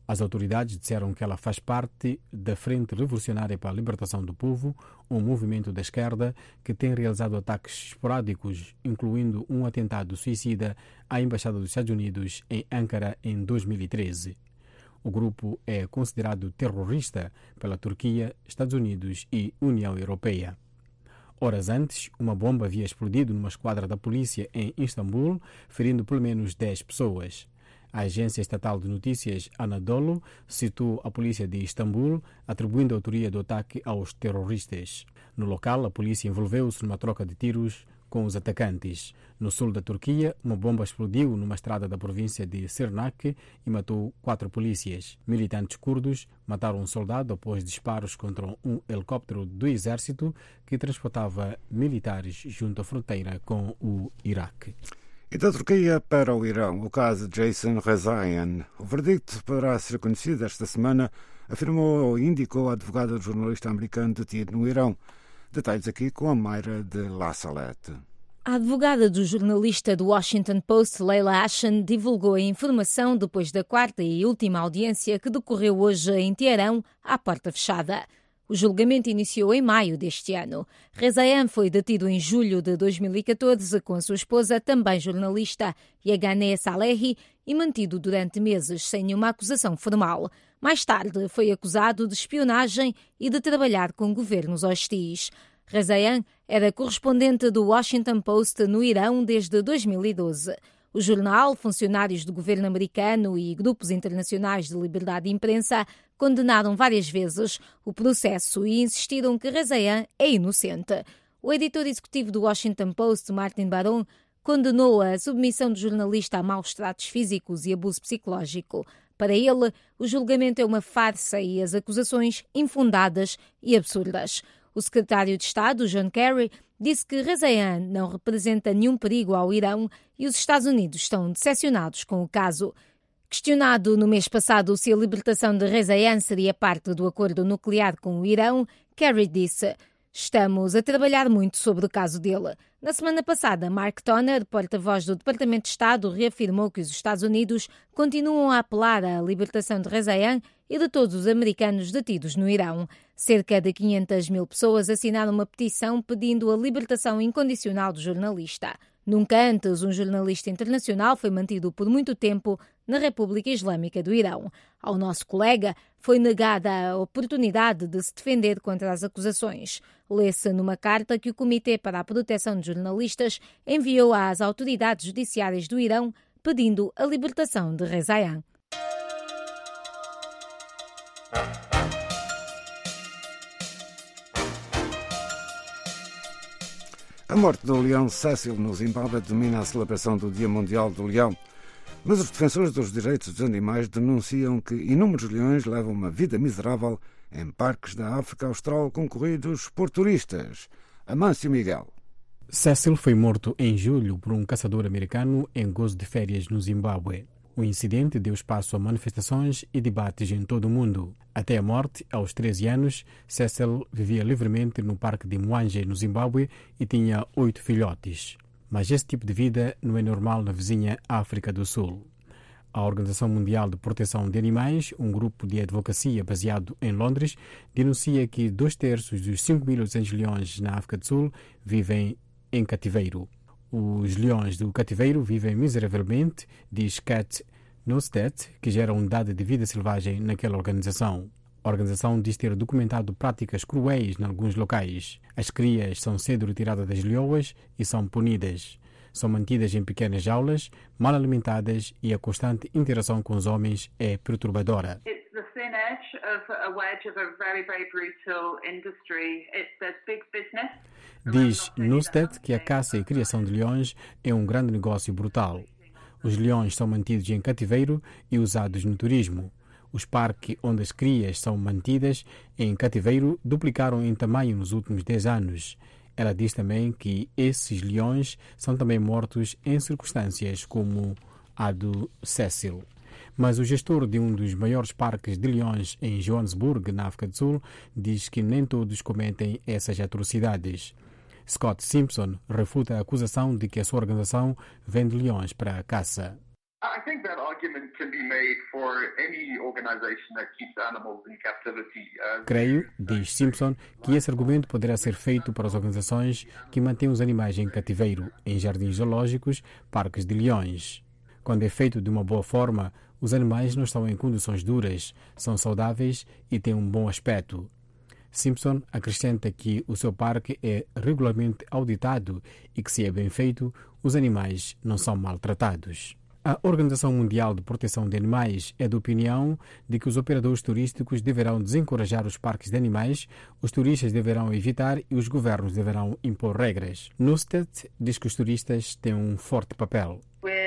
As autoridades disseram que ela faz parte da Frente Revolucionária para a Libertação do Povo, um movimento da esquerda que tem realizado ataques esporádicos, incluindo um atentado suicida à Embaixada dos Estados Unidos em Ankara em dois mil e treze. O grupo é considerado terrorista pela Turquia, Estados Unidos e União Europeia. Horas antes, uma bomba havia explodido numa esquadra da polícia em Istambul, ferindo pelo menos dez pessoas. A agência estatal de notícias Anadolu citou a polícia de Istambul, atribuindo a autoria do ataque aos terroristas. No local, a polícia envolveu-se numa troca de tiros com os atacantes. No sul da Turquia, uma bomba explodiu numa estrada da província de Sirnak e matou quatro polícias. Militantes curdos mataram um soldado após disparos contra um helicóptero do exército que transportava militares junto à fronteira com o Iraque. E da Turquia para o Irão, o caso de Jason Rezaian. O verdicto poderá ser conhecido esta semana, afirmou ou indicou a advogada do jornalista americano detido no Irão. Detalhes aqui com a Mayra de La Salette. A advogada do jornalista do Washington Post, Leila Hassan, divulgou a informação depois da quarta e última audiência que decorreu hoje em Teherão, à porta fechada. O julgamento iniciou em maio deste ano. Rezaian foi detido em julho de dois mil e catorze com a sua esposa, também jornalista, Yeganeh Salehi, e mantido durante meses sem nenhuma acusação formal. Mais tarde foi acusado de espionagem e de trabalhar com governos hostis. Rezaian era correspondente do Washington Post no Irão desde dois mil e doze. O jornal, funcionários do governo americano e grupos internacionais de liberdade de imprensa condenaram várias vezes o processo e insistiram que Rezaian é inocente. O editor executivo do Washington Post, Martin Baron, condenou a submissão do jornalista a maus tratos físicos e abuso psicológico. Para ele, o julgamento é uma farsa e as acusações infundadas e absurdas. O secretário de Estado, John Kerry, disse que Rezaian não representa nenhum perigo ao Irão e os Estados Unidos estão decepcionados com o caso. Questionado no mês passado se a libertação de Rezaian seria parte do acordo nuclear com o Irão, Kerry disse: "Estamos a trabalhar muito sobre o caso dele." Na semana passada, Mark Toner, porta-voz do Departamento de Estado, reafirmou que os Estados Unidos continuam a apelar à libertação de Rezaian e de todos os americanos detidos no Irão. Cerca de quinhentas mil pessoas assinaram uma petição pedindo a libertação incondicional do jornalista. Nunca antes um jornalista internacional foi mantido por muito tempo na República Islâmica do Irão. Ao nosso colega foi negada a oportunidade de se defender contra as acusações. Lê-se numa carta que o Comitê para a Proteção de Jornalistas enviou às autoridades judiciárias do Irão pedindo a libertação de Rezaian. A morte do leão Cecil no Zimbábue domina a celebração do Dia Mundial do Leão. Mas os defensores dos direitos dos animais denunciam que inúmeros leões levam uma vida miserável em parques da África Austral concorridos por turistas. Amâncio Miguel. Cecil foi morto em julho por um caçador americano em gozo de férias no Zimbábue. O incidente deu espaço a manifestações e debates em todo o mundo. Até a morte, aos treze anos, Cecil vivia livremente no parque de Mwanje, no Zimbábue, e tinha oito filhotes. Mas esse tipo de vida não é normal na vizinha África do Sul. A Organização Mundial de Proteção de Animais, um grupo de advocacia baseado em Londres, denuncia que dois terços dos cinco mil e oitocentos leões na África do Sul vivem em cativeiro. Os leões do cativeiro vivem miseravelmente, diz Kat Neustadt, que gera uma unidade de vida selvagem naquela organização. A organização diz ter documentado práticas cruéis em alguns locais. As crias são cedo retiradas das leoas e são punidas. São mantidas em pequenas jaulas, mal alimentadas e a constante interação com os homens é perturbadora. Diz Neustadt que a caça e criação de leões é um grande negócio brutal. Os leões são mantidos em cativeiro e usados no turismo. Os parques onde as crias são mantidas em cativeiro duplicaram em tamanho nos últimos dez anos. Ela diz também que esses leões são também mortos em circunstâncias como a do Cecil. Mas o gestor de um dos maiores parques de leões em Joanesburgo, na África do Sul, diz que nem todos cometem essas atrocidades. Scott Simpson refuta a acusação de que a sua organização vende leões para a caça. I think that argument can be made for any organization that keeps animals in captivity. Uh, Creio, diz Simpson, que esse argumento poderá ser feito para as organizações que mantêm os animais em cativeiro, em jardins zoológicos, parques de leões. Quando é feito de uma boa forma, os animais não estão em condições duras, são saudáveis e têm um bom aspecto. Simpson acrescenta que o seu parque é regularmente auditado e que, se é bem feito, os animais não são maltratados. A Organização Mundial de Proteção de Animais é da opinião de que os operadores turísticos deverão desencorajar os parques de animais, os turistas deverão evitar e os governos deverão impor regras. Nustet diz que os turistas têm um forte papel.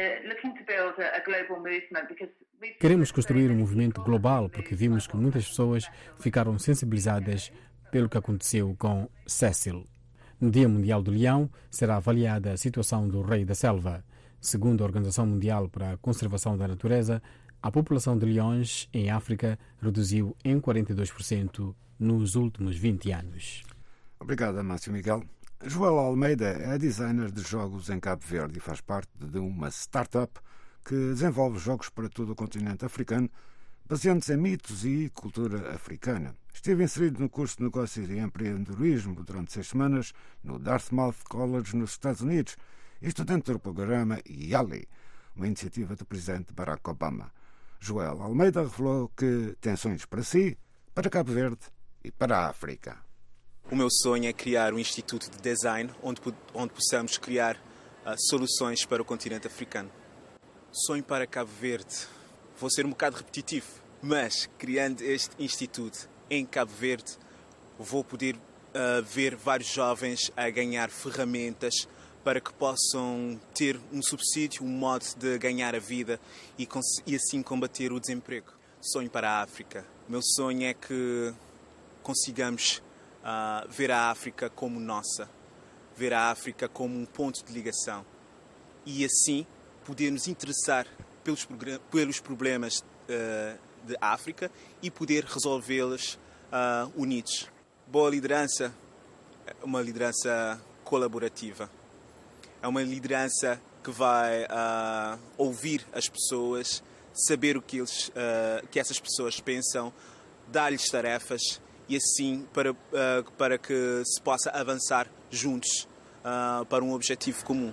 Queremos construir um movimento global porque vimos que muitas pessoas ficaram sensibilizadas pelo que aconteceu com Cecil. No Dia Mundial do Leão será avaliada a situação do rei da selva. Segundo a Organização Mundial para a Conservação da Natureza, a população de leões em África reduziu em quarenta e dois por cento nos últimos vinte anos. Obrigado, Márcio Miguel. Joel Almeida é designer de jogos em Cabo Verde e faz parte de uma startup que desenvolve jogos para todo o continente africano, baseando-se em mitos e cultura africana. Esteve inserido no curso de Negócios e Empreendedorismo durante seis semanas no Dartmouth College, nos Estados Unidos, estudante do programa YALI, uma iniciativa do presidente Barack Obama. Joel Almeida revelou que tem sonhos para si, para Cabo Verde e para a África. O meu sonho é criar um instituto de design onde, onde possamos criar uh, soluções para o continente africano. Sonho para Cabo Verde. Vou ser um bocado repetitivo, mas criando este instituto em Cabo Verde, vou poder uh, ver vários jovens a ganhar ferramentas para que possam ter um subsídio, um modo de ganhar a vida e, e assim combater o desemprego. Sonho para a África. Meu sonho é que consigamos uh, ver a África como nossa, ver a África como um ponto de ligação e assim poder nos interessar pelos, pelos problemas uh, de África e poder resolvê-los uh, unidos. Boa liderança, uma liderança colaborativa. É uma liderança que vai uh, ouvir as pessoas, saber o que, eles, uh, que essas pessoas pensam, dar-lhes tarefas e assim para, uh, para que se possa avançar juntos uh, para um objetivo comum.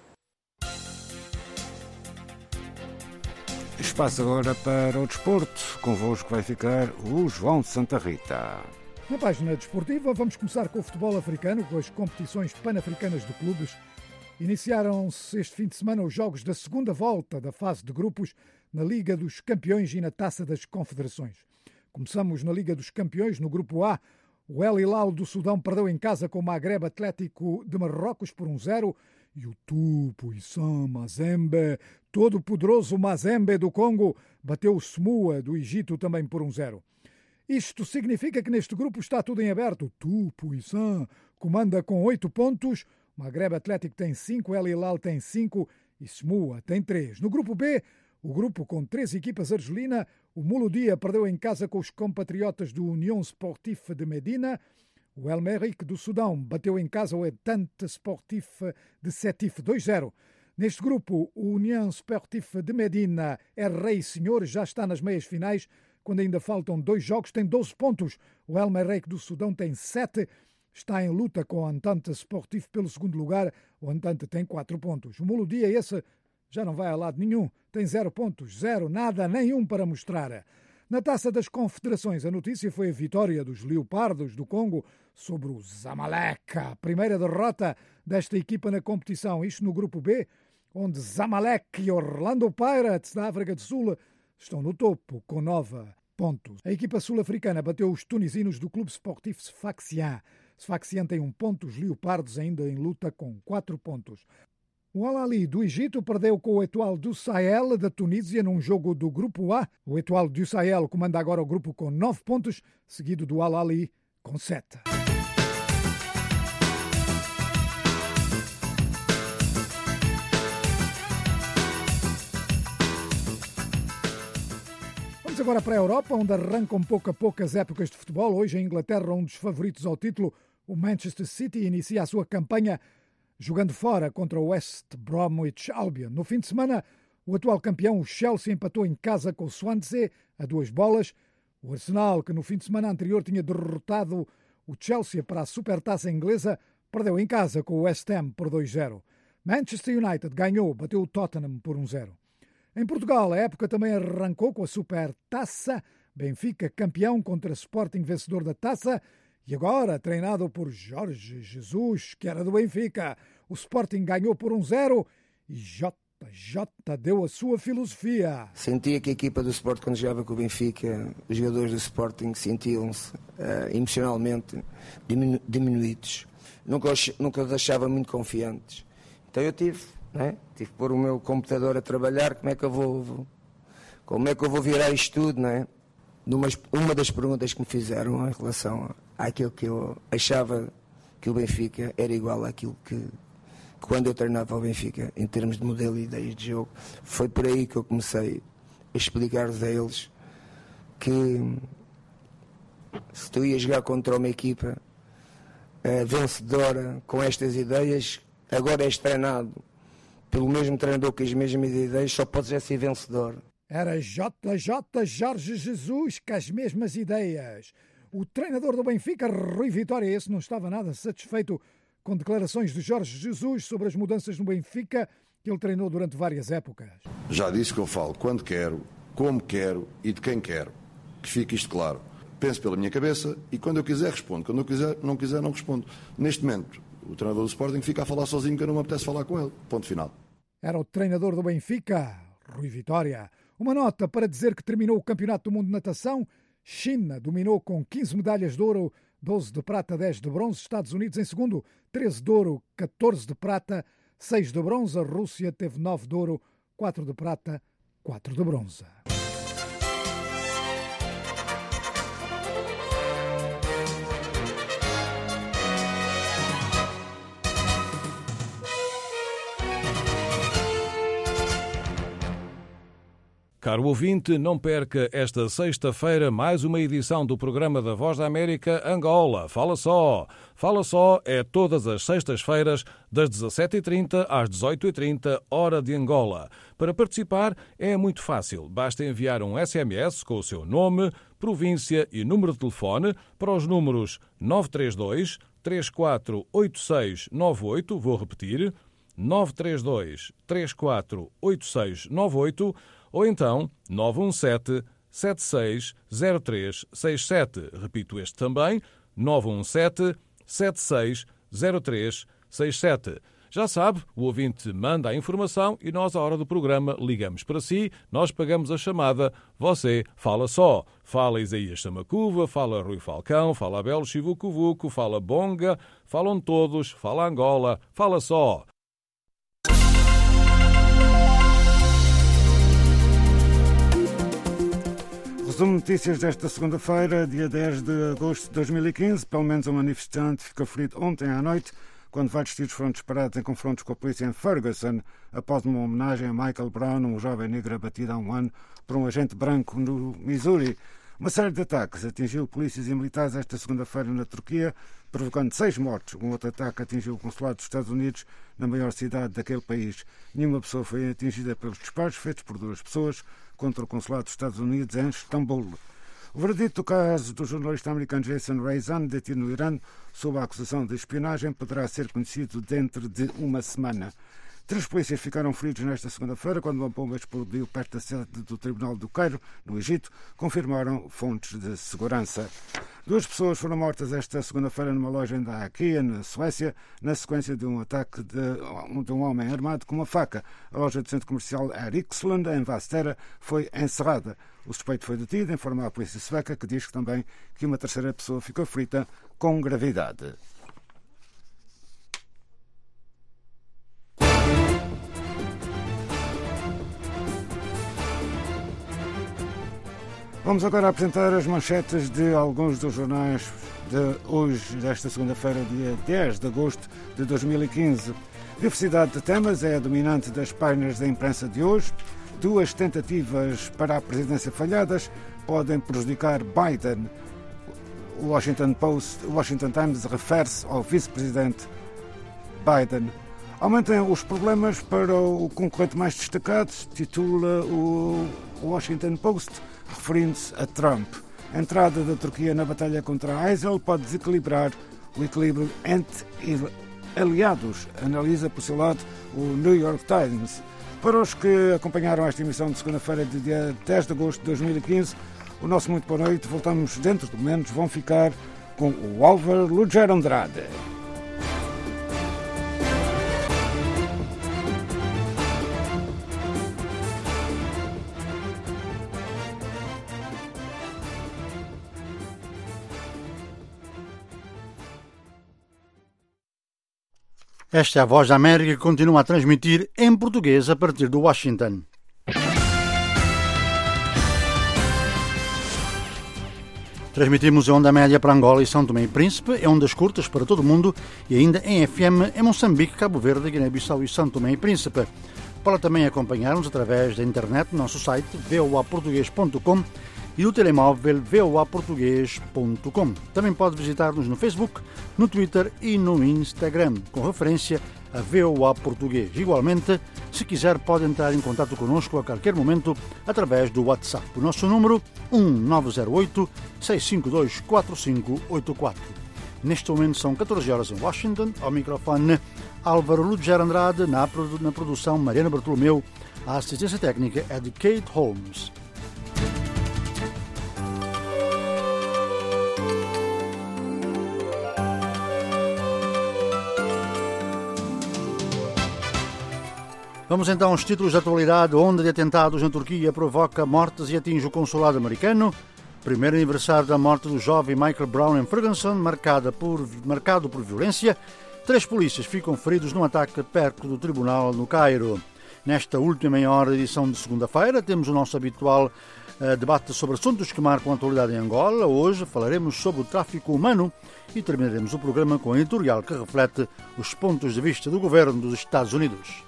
Espaço agora para o desporto. Convosco vai ficar o João de Santa Rita. Na página desportiva vamos começar com o futebol africano, com as competições pan-africanas de clubes. Iniciaram-se este fim de semana os jogos da segunda volta da fase de grupos na Liga dos Campeões e na Taça das Confederações. Começamos na Liga dos Campeões, no grupo A. O El Hilal do Sudão perdeu em casa com o Maghreb Atlético de Marrocos por um zero e o Tupuisan Mazembe, todo poderoso Mazembe do Congo, bateu o Smua do Egito também por um zero. Isto significa que neste grupo está tudo em aberto. Tupuisan comanda com oito pontos, o Maghreb Atlético tem cinco, El Hilal tem cinco e Smua tem três. No grupo B, o grupo com três equipas argelina, o Mouloudia perdeu em casa com os compatriotas do União Sportif de Medina. O El Merrick do Sudão bateu em casa o Entente Sportif de Sétif dois zero. Neste grupo, o União Sportif de Medina é rei senhor, já está nas meias finais, quando ainda faltam dois jogos, tem doze pontos. O El Merrick do Sudão tem sete, está em luta com o Entente Sportif pelo segundo lugar. O Entente tem quatro pontos. O Mouloudia, esse já não vai a lado nenhum, tem zero pontos, zero, nada, nenhum para mostrar. Na Taça das Confederações, a notícia foi a vitória dos Leopardos do Congo sobre o Zamalek, a primeira derrota desta equipa na competição. Isto no grupo B, onde Zamalek e Orlando Pirates da África do Sul estão no topo com nove pontos. A equipa sul-africana bateu os tunisinos do Clube Sportif Sfaxien. Sfaxien tem um ponto, os Leopardos ainda em luta com quatro pontos. O Al Ahly do Egito perdeu com o Etoile du Sahel da Tunísia num jogo do Grupo A. O Etoile du Sahel comanda agora o grupo com nove pontos, seguido do Al Ahly com sete. Vamos agora para a Europa, onde arrancam pouco a pouco as épocas de futebol. Hoje, em Inglaterra, um dos favoritos ao título, o Manchester City, inicia a sua campanha jogando fora contra o West Bromwich Albion. No fim de semana, O atual campeão, o Chelsea, empatou em casa com o Swansea a duas bolas. O Arsenal, que no fim de semana anterior tinha derrotado o Chelsea para a Supertaça Inglesa, perdeu em casa com o West Ham por dois zero. Manchester United ganhou, bateu o Tottenham por um zero. Em Portugal, a época também arrancou com a Supertaça. Benfica campeão contra Sporting vencedor da taça. E agora, treinado por Jorge Jesus, que era do Benfica, o Sporting ganhou por um zero e J J deu a sua filosofia. Sentia que a equipa do Sporting, quando jogava com o Benfica, os jogadores do Sporting sentiam-se uh, emocionalmente diminu diminuídos. Nunca os, nunca os achava muito confiantes. Então eu tive, né? tive que pôr o meu computador a trabalhar, como é que eu vou, vou como é que eu vou virar isto tudo, não é? Numa, uma das perguntas que me fizeram em relação àquilo que eu achava que o Benfica era igual àquilo que, que quando eu treinava o Benfica, em termos de modelo e ideias de jogo, foi por aí que eu comecei a explicar-lhes a eles que se tu ias jogar contra uma equipa uh, vencedora com estas ideias, agora és treinado pelo mesmo treinador com as mesmas ideias, só podes ser vencedor. Era J J Jorge Jesus com as mesmas ideias. O treinador do Benfica, Rui Vitória, esse não estava nada satisfeito com declarações de Jorge Jesus sobre as mudanças no Benfica que ele treinou durante várias épocas. Já disse que eu falo quando quero, como quero e de quem quero. Que fique isto claro. Penso pela minha cabeça e quando eu quiser respondo. Quando eu quiser, não quiser, não respondo. Neste momento, o treinador do Sporting fica a falar sozinho, que eu não me apetece falar com ele. Ponto final. Era o treinador do Benfica, Rui Vitória. Uma nota para dizer que terminou o Campeonato do Mundo de Natação. China dominou com quinze medalhas de ouro, doze de prata, dez de bronze. Estados Unidos em segundo, treze de ouro, catorze de prata, seis de bronze. A Rússia teve nove de ouro, quatro de prata, quatro de bronze. Caro ouvinte, não perca esta sexta-feira mais uma edição do programa da Voz da América Angola. Fala só! Fala só é todas as sextas-feiras, das dezassete e trinta às dezoito e trinta, hora de Angola. Para participar é muito fácil. Basta enviar um S M S com o seu nome, província e número de telefone para os números nove três dois, três quatro oito seis nove oito, vou repetir, nove três dois, três quatro oito seis nove oito, ou então nove um sete, sete seis zero três seis sete. Repito este também, nove um sete, sete seis zero três seis sete. Já sabe, o ouvinte manda a informação e nós, à hora do programa, ligamos para si, nós pagamos a chamada, você fala só. Fala Isaías Samacuva, fala Rui Falcão, fala Abel Chivucovuco, fala Bonga, falam todos, fala Angola, fala só. Resumo de notícias desta segunda-feira, dia dez de agosto de dois mil e quinze. Pelo menos um manifestante ficou ferido ontem à noite, quando vários tiros foram disparados em confrontos com a polícia em Ferguson, após uma homenagem a Michael Brown, um jovem negro abatido há um ano por um agente branco no Missouri. Uma série de ataques atingiu polícias e militares esta segunda-feira na Turquia, provocando seis mortos. Um outro ataque atingiu o consulado dos Estados Unidos na maior cidade daquele país. Nenhuma pessoa foi atingida pelos disparos feitos por duas pessoas contra o consulado dos Estados Unidos em Istambul. O veredito do caso do jornalista americano Jason Rezan, detido no Irã, sob a acusação de espionagem, poderá ser conhecido dentro de uma semana. Três polícias ficaram feridos nesta segunda-feira quando uma bomba explodiu perto da sede do Tribunal do Cairo, no Egito, confirmaram fontes de segurança. Duas pessoas foram mortas esta segunda-feira numa loja da IKEA, na Suécia, na sequência de um ataque de, de um homem armado com uma faca. A loja do centro comercial Erikslund, em Vastera, foi encerrada. O suspeito foi detido, informou a polícia sueca, que diz que também que uma terceira pessoa ficou ferida com gravidade. Vamos agora apresentar as manchetes de alguns dos jornais de hoje, desta segunda-feira, dia dez de agosto de dois mil e quinze. Diversidade de temas é a dominante das páginas da imprensa de hoje. Duas tentativas para a presidência falhadas podem prejudicar Biden. O Washington Post, o Washington Times refere-se ao vice-presidente Biden. Aumentam os problemas para o concorrente mais destacado, titula o Washington Post, referindo-se a Trump. A entrada da Turquia na batalha contra a ISIL pode desequilibrar o equilíbrio entre aliados, analisa por seu lado o New York Times. Para os que acompanharam esta emissão de segunda-feira, de dia dez de agosto de dois mil e quinze, o nosso muito boa noite. Voltamos dentro de momentos. Vão ficar com o Álvaro Lugero Andrade. Esta é a Voz da América que continua a transmitir em português a partir de Washington. Transmitimos em onda média para Angola e São Tomé e Príncipe, em ondas curtas para todo o mundo e ainda em F M em Moçambique, Cabo Verde, Guiné-Bissau e São Tomé e Príncipe. Pode também acompanhar-nos através da internet no nosso site v o a português ponto com e do telemóvel v o a português ponto com. Também pode visitar-nos no Facebook, no Twitter e no Instagram, com referência a V O A Português. Igualmente, se quiser, pode entrar em contato connosco a qualquer momento através do WhatsApp. O nosso número um nove zero oito, seis cinco dois, quatro cinco oito quatro. Neste momento são catorze horas em Washington. Ao microfone, Álvaro Lugero Andrade, na, produ- na produção Mariana Bartolomeu. A assistência técnica é de Kate Holmes. Vamos então aos títulos de atualidade. Onda de atentados na Turquia provoca mortes e atinge o consulado americano. Primeiro aniversário da morte do jovem Michael Brown em Ferguson, marcada por, marcado por violência. Três polícias ficam feridos num ataque perto do tribunal no Cairo. Nesta última meia hora da edição de segunda-feira, temos o nosso habitual uh, debate sobre assuntos que marcam a atualidade em Angola. Hoje falaremos sobre o tráfico humano e terminaremos o programa com a editorial que reflete os pontos de vista do governo dos Estados Unidos.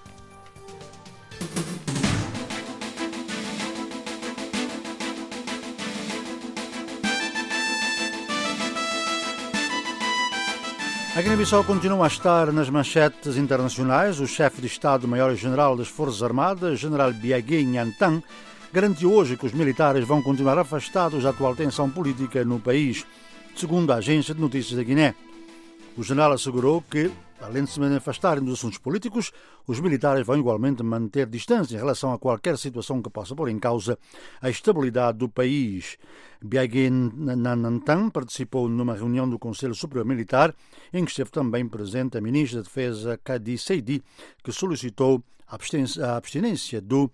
A Guiné-Bissau continua a estar nas manchetes internacionais. O chefe de Estado-Maior-General das Forças Armadas, General Biagui Nhantan, garantiu hoje que os militares vão continuar afastados da atual tensão política no país, segundo a agência de notícias da Guiné. O general assegurou que, além de se afastarem dos assuntos políticos, os militares vão igualmente manter distância em relação a qualquer situação que possa pôr em causa a estabilidade do país. Biagui Nhantan participou numa reunião do Conselho Superior Militar, em que esteve também presente a ministra da Defesa Kadi Seidi, que solicitou a abstinência do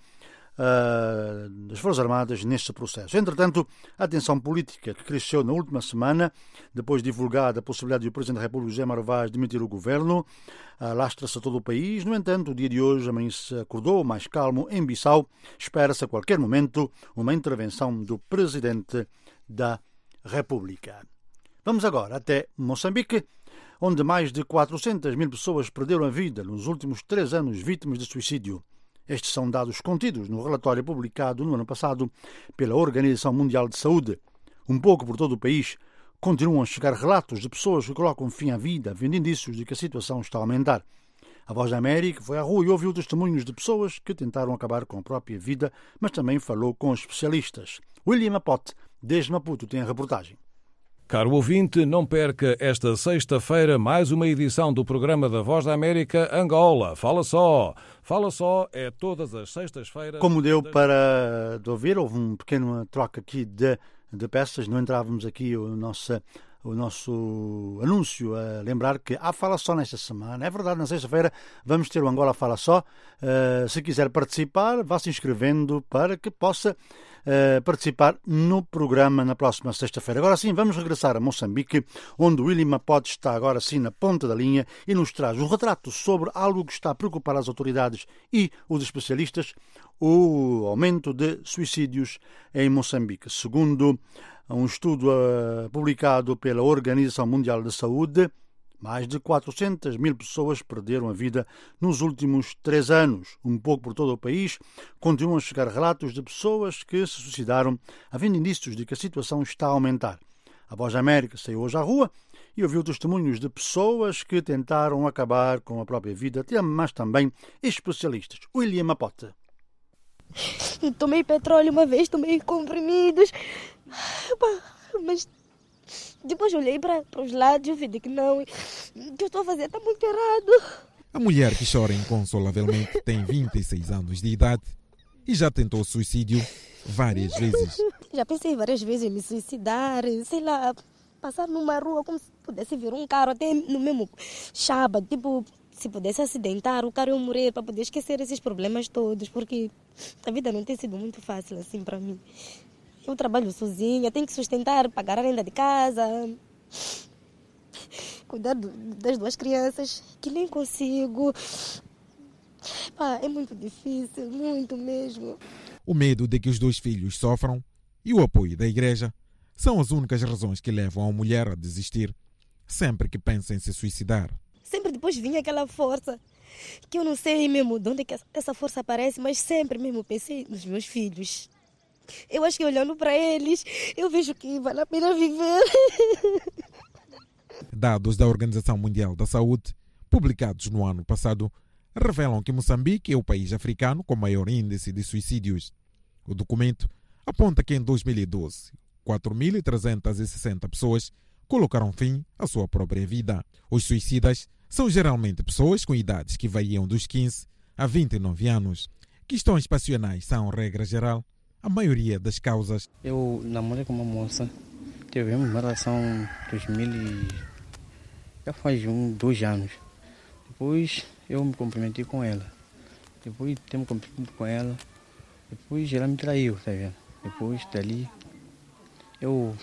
Uh, das Forças Armadas neste processo. Entretanto, a tensão política que cresceu na última semana, depois de divulgada a possibilidade de o Presidente da República, José Mário Vaz, demitir o governo, uh, lastra-se a todo o país. No entanto, o dia de hoje amanhece acordou mais calmo em Bissau. Espera-se a qualquer momento uma intervenção do Presidente da República. Vamos agora até Moçambique, onde mais de quatrocentas mil pessoas perderam a vida nos últimos três anos vítimas de suicídio. Estes são dados contidos no relatório publicado no ano passado pela Organização Mundial de Saúde. Um pouco por todo o país, continuam a chegar relatos de pessoas que colocam fim à vida, vendo indícios de que a situação está a aumentar. A Voz da América foi à rua e ouviu testemunhos de pessoas que tentaram acabar com a própria vida, mas também falou com especialistas. William Apote, desde Maputo, tem a reportagem. Caro ouvinte, não perca esta sexta-feira mais uma edição do programa da Voz da América Angola. Fala só! Fala só é todas as sextas-feiras... Como deu para de ouvir, houve uma pequena troca aqui de, de peças. Não entrávamos aqui o nosso, o nosso anúncio a lembrar que há Fala Só nesta semana. É verdade, na sexta-feira vamos ter o Angola Fala Só. Uh, se quiser participar, vá se inscrevendo para que possa... Uh, participar no programa na próxima sexta-feira. Agora sim, vamos regressar a Moçambique, onde o William Apote está agora sim na ponta da linha e nos traz um retrato sobre algo que está a preocupar as autoridades e os especialistas, o aumento de suicídios em Moçambique. Segundo um estudo uh, publicado pela Organização Mundial de Saúde, mais de quatrocentas mil pessoas perderam a vida nos últimos três anos. Um pouco por todo o país, continuam a chegar relatos de pessoas que se suicidaram, havendo indícios de que a situação está a aumentar. A Voz da América saiu hoje à rua e ouviu testemunhos de pessoas que tentaram acabar com a própria vida, mas também especialistas. William Apote. Tomei petróleo uma vez, tomei comprimidos, mas depois olhei para os lados e vi que não, o que eu estou a fazer está muito errado. A mulher que chora inconsolavelmente tem vinte e seis anos de idade e já tentou suicídio várias vezes. Já pensei várias vezes em me suicidar, sei lá, passar numa rua como se pudesse vir um carro até no mesmo chaba, tipo, se pudesse acidentar, o carro ia morrer para poder esquecer esses problemas todos, porque a vida não tem sido muito fácil assim para mim. Eu trabalho sozinha, tenho que sustentar, pagar a renda de casa, cuidar do, das duas crianças, que nem consigo. Pá, é muito difícil, muito mesmo. O medo de que os dois filhos sofram e o apoio da igreja são as únicas razões que levam a mulher a desistir sempre que pensa em se suicidar. Sempre depois vinha aquela força, que eu não sei mesmo de onde é que essa força aparece, mas sempre mesmo pensei nos meus filhos. Eu acho que olhando para eles, eu vejo que vale a pena viver. Dados da Organização Mundial da Saúde, publicados no ano passado, revelam que Moçambique é o país africano com maior índice de suicídios. O documento aponta que em dois mil e doze, quatro mil trezentas e sessenta pessoas colocaram fim à sua própria vida. Os suicidas são geralmente pessoas com idades que variam dos quinze a vinte e nove anos. Questões passionais são, regra geral, a maioria das causas. Eu namorei com uma moça, tivemos uma relação em dois mil e... já faz um, dois anos. Depois eu me comprometi com ela. Depois de me comprometido com ela, depois ela me traiu, tá vendo? Depois dali, eu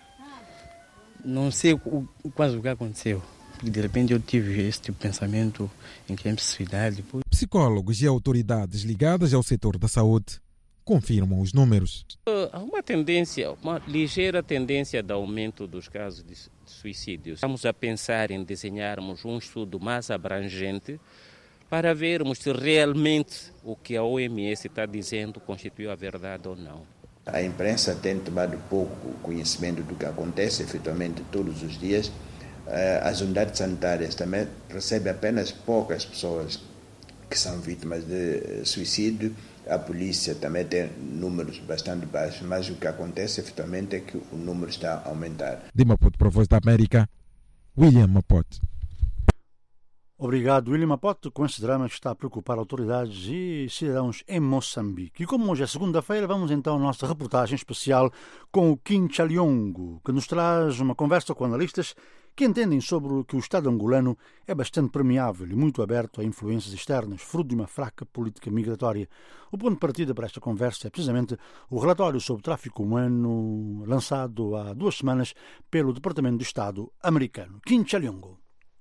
não sei o, quase o que aconteceu. De repente eu tive esse tipo de pensamento em que é me suicidar. Depois... Psicólogos e autoridades ligadas ao setor da saúde confirmam os números. Há uma tendência, uma ligeira tendência de aumento dos casos de suicídios. Estamos a pensar em desenharmos um estudo mais abrangente para vermos se realmente o que a O M S está dizendo constitui a verdade ou não. A imprensa tem tomado pouco conhecimento do que acontece efetivamente todos os dias. As unidades sanitárias também recebem apenas poucas pessoas que são vítimas de suicídio. A polícia também tem números bastante baixos, mas o que acontece efetivamente é que o número está a aumentar. De Maputo para a Voz da América, William Maputo. Obrigado, William Maputo, com esse drama que está a preocupar autoridades e cidadãos em Moçambique. E como hoje é segunda-feira, vamos então à nossa reportagem especial com o Kim Chaliongo, que nos traz uma conversa com analistas que entendem sobre que o Estado angolano é bastante permeável e muito aberto a influências externas, fruto de uma fraca política migratória. O ponto de partida para esta conversa é precisamente o relatório sobre o tráfico humano lançado há duas semanas pelo Departamento de Estado americano. Kim Chaliongo.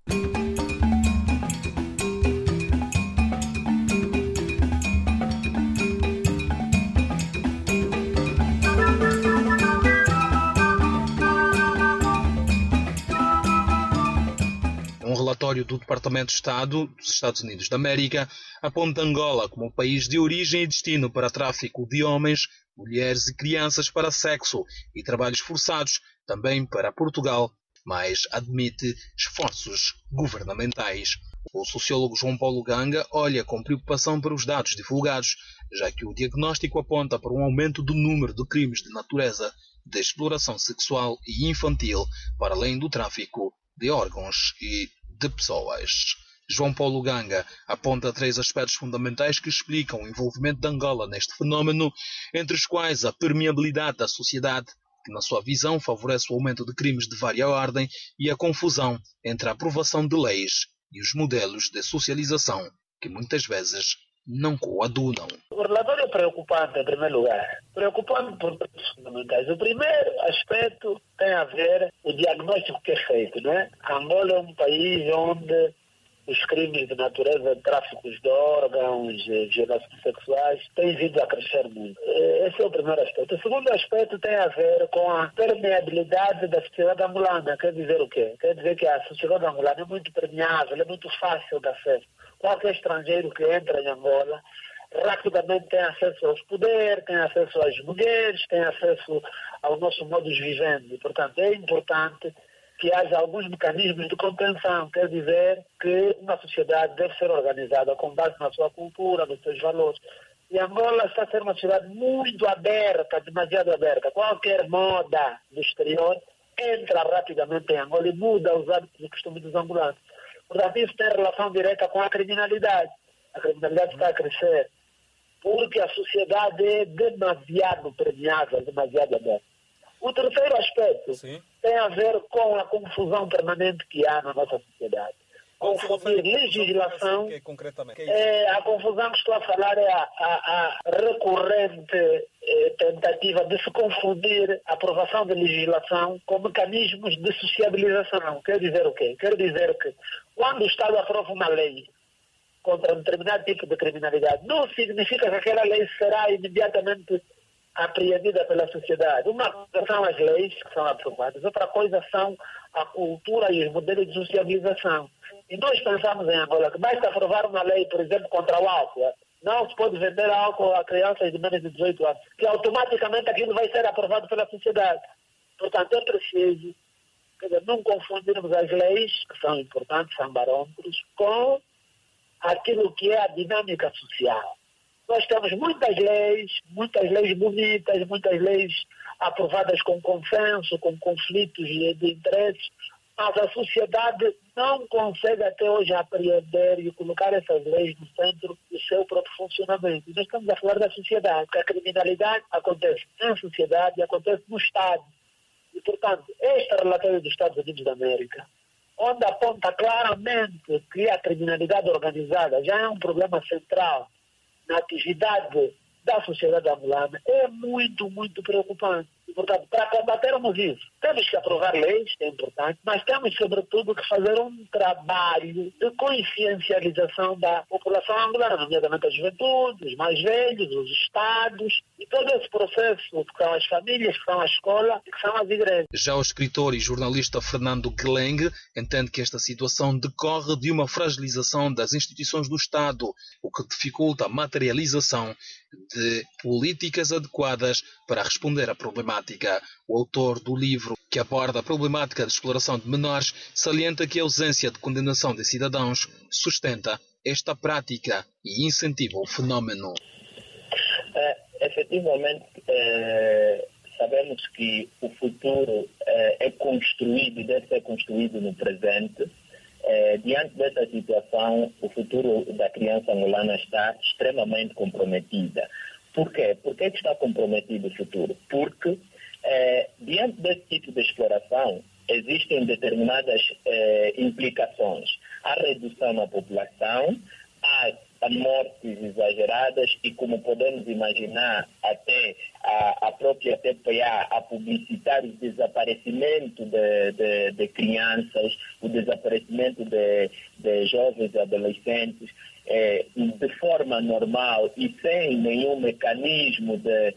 Um relatório do Departamento de Estado dos Estados Unidos da América aponta Angola como um país de origem e destino para tráfico de homens, mulheres e crianças para sexo e trabalhos forçados, também para Portugal, mas admite esforços governamentais. O sociólogo João Paulo Ganga olha com preocupação para os dados divulgados, já que o diagnóstico aponta para um aumento do número de crimes de natureza de exploração sexual e infantil, para além do tráfico de órgãos e de pessoas. João Paulo Ganga aponta três aspectos fundamentais que explicam o envolvimento de Angola neste fenómeno, entre os quais a permeabilidade da sociedade, que na sua visão favorece o aumento de crimes de vária ordem, e a confusão entre a aprovação de leis e os modelos de socialização, que muitas vezes não coadunam. O relatório é preocupante, em primeiro lugar. Preocupante por pontos fundamentais. O primeiro aspecto tem a ver com o diagnóstico que é feito, não é? Angola é um país onde os crimes de natureza, tráficos de órgãos, violações sexuais, têm vindo a crescer muito. Esse é o primeiro aspecto. O segundo aspecto tem a ver com a permeabilidade da sociedade angolana. Quer dizer o quê? Quer dizer que a sociedade angolana é muito permeável, é muito fácil de acesso. Qualquer estrangeiro que entra em Angola rapidamente tem acesso aos poderes, tem acesso às mulheres, tem acesso ao nosso modo de viver. Portanto, é importante que haja alguns mecanismos de contenção. Quer dizer que uma sociedade deve ser organizada com base na sua cultura, nos seus valores. E Angola está a ser uma sociedade muito aberta, demasiado aberta. Qualquer moda do exterior entra rapidamente em Angola e muda os hábitos e costumes dos angolanos. Portanto, isso tem relação direta com a criminalidade. A criminalidade está a crescer porque a sociedade é demasiado permeável, demasiado aberta. O terceiro aspecto Sim. tem a ver com a confusão permanente que há na nossa sociedade. Confundir legislação, que é, concretamente? Que é é, a confusão que estou a falar é a, a, a recorrente é, tentativa de se confundir a aprovação de legislação com mecanismos de sociabilização. Quer dizer o quê? Quer dizer que quando o Estado aprova uma lei contra um determinado tipo de criminalidade, não significa que aquela lei será imediatamente apreendida pela sociedade. Uma coisa são as leis que são aprovadas, outra coisa são a cultura e os modelos de socialização. E nós pensamos em Angola que basta aprovar uma lei, por exemplo, contra o álcool. Não se pode vender álcool a crianças de menos de dezoito anos, que automaticamente aquilo vai ser aprovado pela sociedade. Portanto, é preciso, quer dizer, não confundirmos as leis, que são importantes, são barômetros, com aquilo que é a dinâmica social. Nós temos muitas leis, muitas leis bonitas, muitas leis aprovadas com consenso, com conflitos de interesses, mas a sociedade não consegue até hoje apreender e colocar essas leis no centro do seu próprio funcionamento. Nós estamos a falar da sociedade, porque a criminalidade acontece na sociedade e acontece no Estado. E, portanto, este relatório dos Estados Unidos da América, onde aponta claramente que a criminalidade organizada já é um problema central na atividade da sociedade angolana, é muito, muito preocupante. E, portanto, para combatermos isso, temos que aprovar leis, é importante, mas temos, sobretudo, que fazer um trabalho de consciencialização da população angolana, nomeadamente a juventude, os mais velhos, os estados, e todo esse processo, que são as famílias, que são a escola e que são as igrejas. Já o escritor e jornalista Fernando Gueleng entende que esta situação decorre de uma fragilização das instituições do Estado, o que dificulta a materialização de políticas adequadas para responder à problemática. O autor do livro que aborda a problemática da exploração de menores salienta que a ausência de condenação de cidadãos sustenta esta prática e incentiva o fenómeno. É, efetivamente, é, sabemos que o futuro é, é construído e deve ser construído no presente. É, diante dessa situação, o futuro da criança angolana está extremamente comprometida. Por quê? Por que está comprometido o futuro? Porque, é, diante desse tipo de exploração, existem determinadas é, implicações. Há redução na população, há mortes exageradas e, como podemos imaginar, até a, a própria T P A a publicitar o desaparecimento de, de, de crianças, o desaparecimento de, de jovens e adolescentes, é, de forma normal e sem nenhum mecanismo de,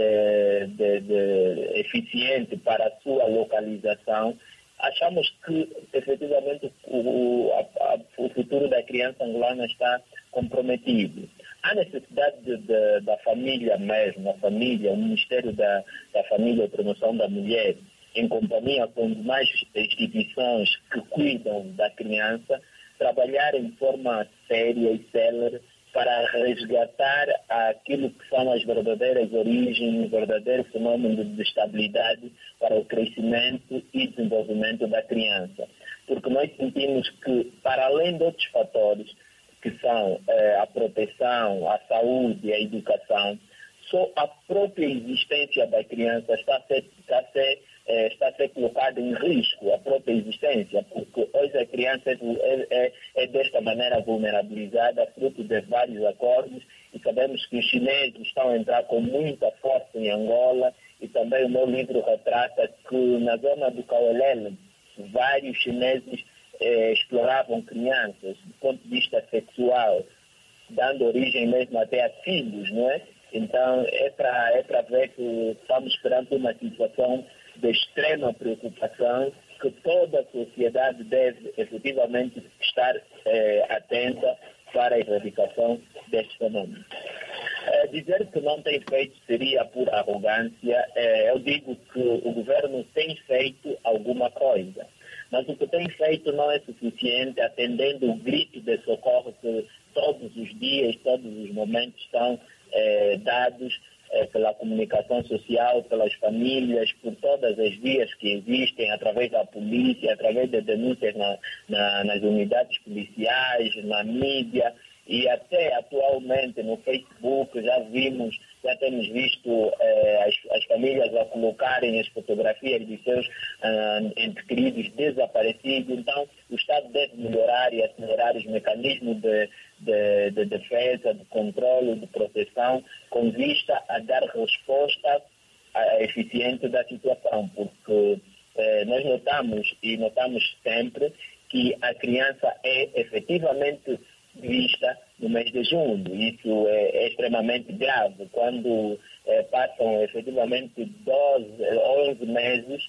de, de, de eficiente para a sua localização. Achamos que, efetivamente, o, a, a, o futuro da criança angolana está comprometido. Há necessidade de, de, da família mesmo, a família, o Ministério da, da Família e Promoção da Mulher, em companhia com mais instituições que cuidam da criança, trabalhar em forma séria e célere para resgatar aquilo que são as verdadeiras origens, o verdadeiro fenômeno de estabilidade para o crescimento e desenvolvimento da criança. Porque nós sentimos que, para além de outros fatores, que são eh, a proteção, a saúde, a educação, só a própria existência da criança está a ser, está a ser, eh, está a ser colocada em risco, a própria existência, porque hoje a criança é, é, é desta maneira vulnerabilizada, fruto de vários acordos, e sabemos que os chineses estão a entrar com muita força em Angola, e também o meu livro retrata que na zona do Cauelele, vários chineses eh, exploravam crianças do ponto de vista sexual, dando origem mesmo até a filhos, não é? Então, é para é para ver que estamos perante uma situação de extrema preocupação que toda a sociedade deve efetivamente estar eh, atenta para a erradicação deste fenômeno. É, dizer que não tem feito seria por arrogância. É, eu digo que o governo tem feito alguma coisa. Mas o que tem feito não é suficiente, atendendo o grito de socorro que todos os dias, todos os momentos são eh, dados eh, pela comunicação social, pelas famílias, por todas as vias que existem, através da polícia, através de denúncias na, na, nas unidades policiais, na mídia. E até atualmente no Facebook já vimos, já temos visto eh, as, as famílias a colocarem as fotografias de seus ah, entes queridos desaparecidos. Então o Estado deve melhorar e acelerar os mecanismos de, de, de defesa, de controle, de proteção, com vista a dar resposta à eficiente da situação, porque eh, nós notamos e notamos sempre que a criança é efetivamente vista no mês de junho. Isso é, é extremamente grave, quando é, passam efetivamente doze, onze meses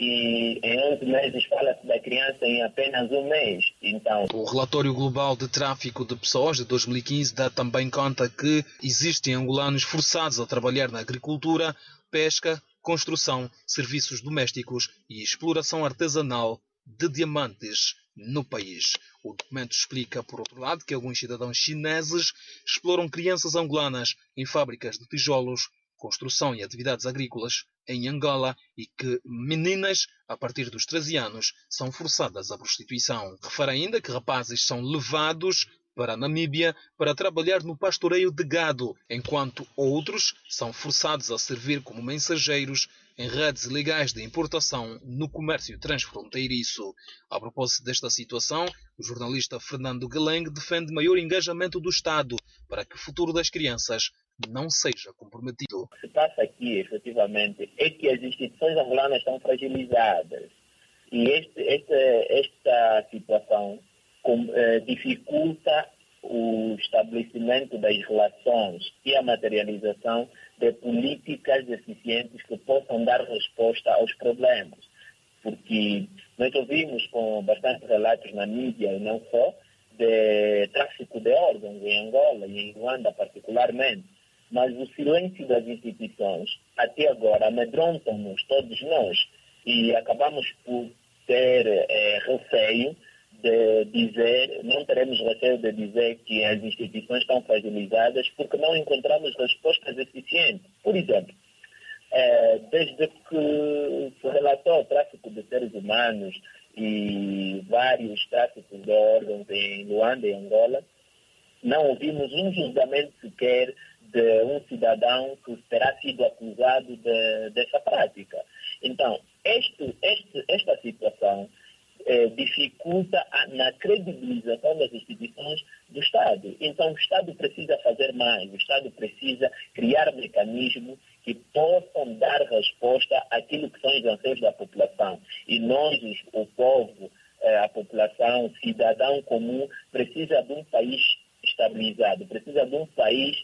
e em onze meses fala-se da criança em apenas um mês. Então, o relatório global de tráfico de pessoas de dois mil e quinze dá também conta que existem angolanos forçados a trabalhar na agricultura, pesca, construção, serviços domésticos e exploração artesanal de diamantes no país. O documento explica, por outro lado, que alguns cidadãos chineses exploram crianças angolanas em fábricas de tijolos, construção e atividades agrícolas em Angola e que meninas, a partir dos treze anos, são forçadas à prostituição. Refere ainda que rapazes são levados para a Namíbia para trabalhar no pastoreio de gado, enquanto outros são forçados a servir como mensageiros em redes ilegais de importação no comércio transfronteiriço. A propósito desta situação, o jornalista Fernando Gueleng defende maior engajamento do Estado para que o futuro das crianças não seja comprometido. O que se passa aqui, efetivamente, é que as instituições angolanas estão fragilizadas. E este, este, esta situação com, eh, dificulta o estabelecimento das relações e a materialização de políticas eficientes que possam dar resposta aos problemas. Porque nós ouvimos com bastante relatos na mídia, e não só, de tráfico de órgãos em Angola e em Ruanda particularmente. Mas o silêncio das instituições, até agora, amedrontam-nos, todos nós, e acabamos por ter eh, receio de dizer, não teremos receio de dizer que as instituições estão fragilizadas porque não encontramos respostas eficientes. Por exemplo, eh, desde que se relatou o tráfico de seres humanos e vários tráficos de órgãos em Luanda e Angola, não ouvimos um julgamento sequer de um cidadão que terá sido acusado de, dessa prática. Então, este, este, esta situação eh, dificulta a, na credibilização das instituições do Estado. Então, o Estado precisa fazer mais, o Estado precisa criar mecanismos que possam dar resposta àquilo que são os anseios da população. E nós, o povo, eh, a população, o cidadão comum, precisa de um país estabilizado, precisa de um país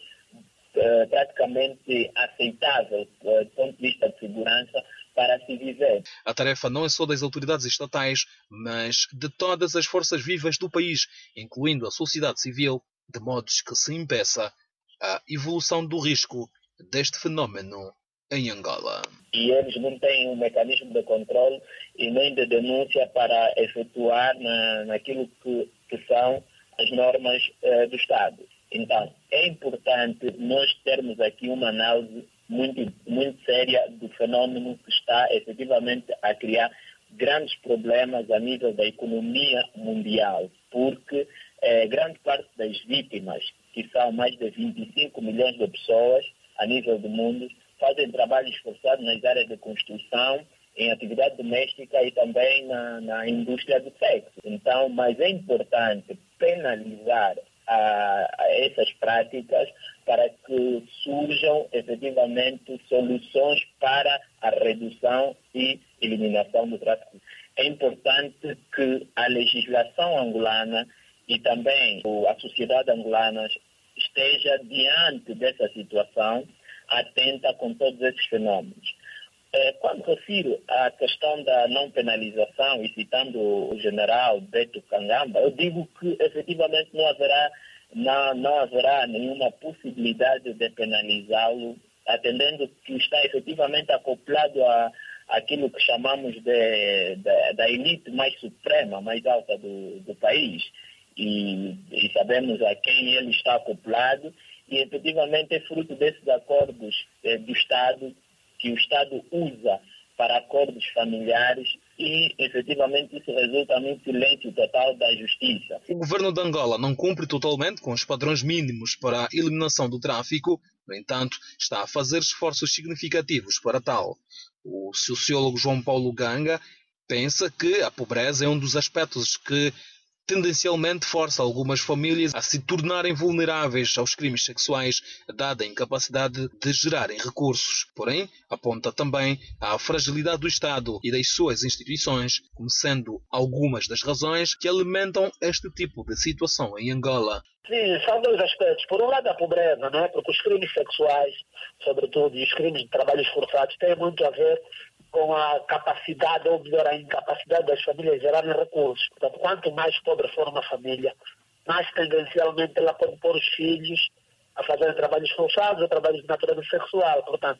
Uh, praticamente aceitável uh, do ponto de vista de segurança para se viver. A tarefa não é só das autoridades estatais, mas de todas as forças vivas do país, incluindo a sociedade civil, de modos que se impeça a evolução do risco deste fenómeno em Angola. E eles não têm um mecanismo de controle e nem de denúncia para efetuar na, naquilo que, que são as normas uh, do Estado. Então, é importante nós termos aqui uma análise muito, muito séria do fenômeno que está efetivamente a criar grandes problemas a nível da economia mundial, porque eh, grande parte das vítimas, que são mais de vinte e cinco milhões de pessoas a nível do mundo, fazem trabalhos forçados nas áreas de construção, em atividade doméstica e também na, na indústria do sexo. Então, mas é importante penalizar A, a essas práticas para que surjam efetivamente soluções para a redução e eliminação do tráfico. É importante que a legislação angolana e também a sociedade angolana esteja diante dessa situação, atenta com todos esses fenômenos. Quando refiro à questão da não penalização, e citando o general Beto Kangamba, eu digo que efetivamente não haverá, não, não haverá nenhuma possibilidade de penalizá-lo, atendendo que está efetivamente acoplado a, aquilo que chamamos de, de, da elite mais suprema, mais alta do, do país. E, e sabemos a quem ele está acoplado, e efetivamente é fruto desses acordos eh, do Estado, que o Estado usa para acordos familiares, e efetivamente isso resulta num silêncio total da justiça. O governo de Angola não cumpre totalmente com os padrões mínimos para a eliminação do tráfico, no entanto, está a fazer esforços significativos para tal. O sociólogo João Paulo Ganga pensa que a pobreza é um dos aspectos que tendencialmente força algumas famílias a se tornarem vulneráveis aos crimes sexuais, dada a incapacidade de gerarem recursos. Porém, aponta também à fragilidade do Estado e das suas instituições, como sendo algumas das razões que alimentam este tipo de situação em Angola. Sim, são dois aspectos. Por um lado, a pobreza, né? Porque os crimes sexuais, sobretudo, e os crimes de trabalhos forçados têm muito a ver com a capacidade, ou melhor, a incapacidade das famílias gerarem recursos. Portanto, quanto mais pobre for uma família, mais tendencialmente ela pode pôr os filhos a fazerem trabalhos forçados ou trabalhos de natureza sexual. Portanto,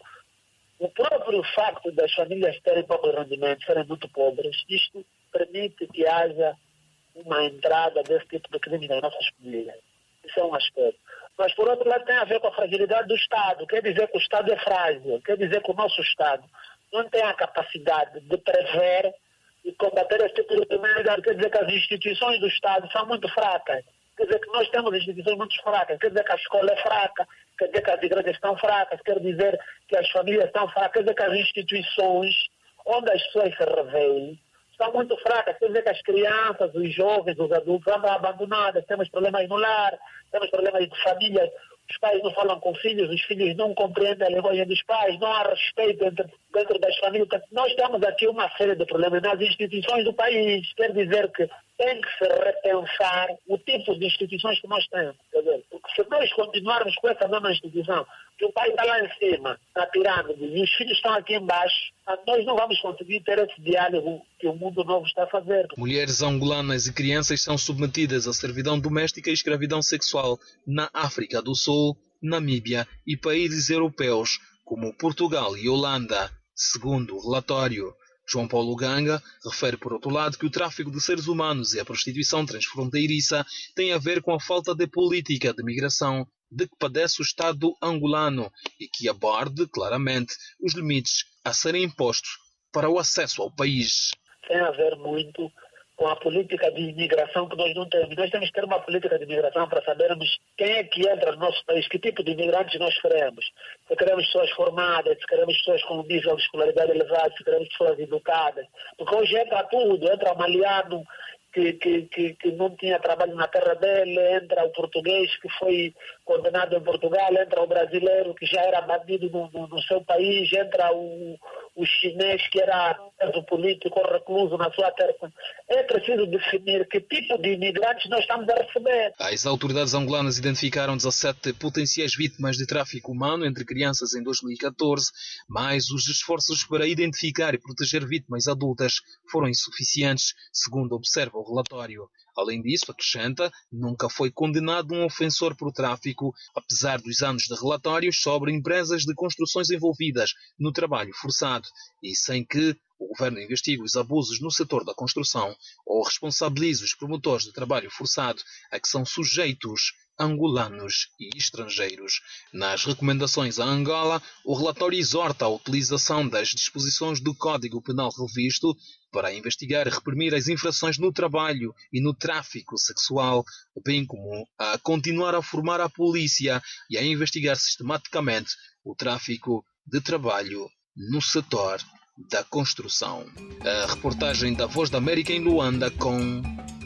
o próprio facto das famílias terem pouco rendimento, serem muito pobres, isto permite que haja uma entrada desse tipo de crime nas nossas famílias. Isso é um aspecto. Mas, por outro lado, tem a ver com a fragilidade do Estado. Quer dizer que o Estado é frágil. Quer dizer que o nosso Estado não tem a capacidade de prever e combater esse tipo de criminalidade. Quer dizer que as instituições do Estado são muito fracas. Quer dizer que nós temos instituições muito fracas. Quer dizer que a escola é fraca. Quer dizer que as igrejas estão fracas. Quer dizer que as famílias estão fracas. Quer dizer que as instituições onde as pessoas se reveem estão muito fracas. Quer dizer que as crianças, os jovens, os adultos andam abandonados. Temos problemas no lar, temos problemas de famílias. Os pais não falam com os filhos, os filhos não compreendem a linguagem dos pais, não há respeito entre, dentro das famílias. Nós temos aqui uma série de problemas nas instituições do país. Quer dizer que tem que se repensar o tipo de instituições que nós temos. Quer dizer, porque se nós continuarmos com essa mesma instituição, que o pai está lá em cima, na pirâmide, e os filhos estão aqui embaixo, nós não vamos conseguir ter esse diálogo que o mundo novo está a fazer. Mulheres angolanas e crianças são submetidas à servidão doméstica e escravidão sexual na África do Sul, Namíbia e países europeus, como Portugal e Holanda, segundo o relatório. João Paulo Ganga refere, por outro lado, que o tráfico de seres humanos e a prostituição transfronteiriça têm a ver com a falta de política de migração de que padece o Estado angolano e que aborde claramente os limites a serem impostos para o acesso ao país. Tem a ver muito com a política de imigração que nós não temos. Nós temos que ter uma política de imigração para sabermos quem é que entra no nosso país, que tipo de imigrantes nós queremos. Se queremos pessoas formadas, se queremos pessoas com um nível de escolaridade elevado, se queremos pessoas educadas. Porque hoje entra tudo, entra o maliano que, que, que, que não tinha trabalho na terra dele, entra o português que foi condenado em Portugal, entra o brasileiro que já era bandido no, no, no seu país, entra o, o chinês que era preso político ou recluso na sua terra. É preciso definir que tipo de imigrantes nós estamos a receber. As autoridades angolanas identificaram dezassete potenciais vítimas de tráfico humano entre crianças em dois mil e catorze, mas os esforços para identificar e proteger vítimas adultas foram insuficientes, segundo observa o relatório. Além disso, acrescenta, nunca foi condenado um ofensor por tráfico, apesar dos anos de relatórios sobre empresas de construções envolvidas no trabalho forçado, e sem que o governo investigue os abusos no setor da construção ou responsabilize os promotores de trabalho forçado a que são sujeitos angolanos e estrangeiros. Nas recomendações a Angola, o relatório exorta a utilização das disposições do Código Penal revisto para investigar e reprimir as infrações no trabalho e no tráfico sexual, bem como a continuar a formar a polícia e a investigar sistematicamente o tráfico de trabalho no setor da construção. A reportagem da Voz da América em Luanda com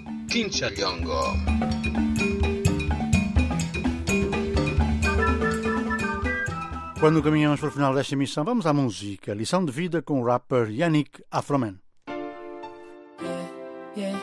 Kinchalongo. Quando caminhamos para o final desta emissão, vamos à música. Lição de vida com o rapper Yannick Afroman. Yeah.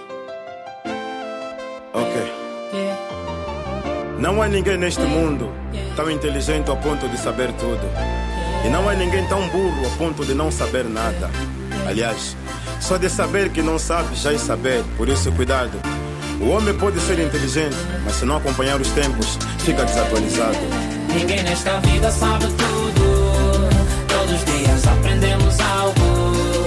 Ok. Yeah. Não há ninguém neste mundo tão inteligente ao ponto de saber tudo. E não há ninguém tão burro ao ponto de não saber nada. Aliás, só de saber que não sabe já é saber, por isso cuidado. O homem pode ser inteligente, mas se não acompanhar os tempos, fica desatualizado. Ninguém nesta vida sabe tudo. Todos os dias aprendemos algo.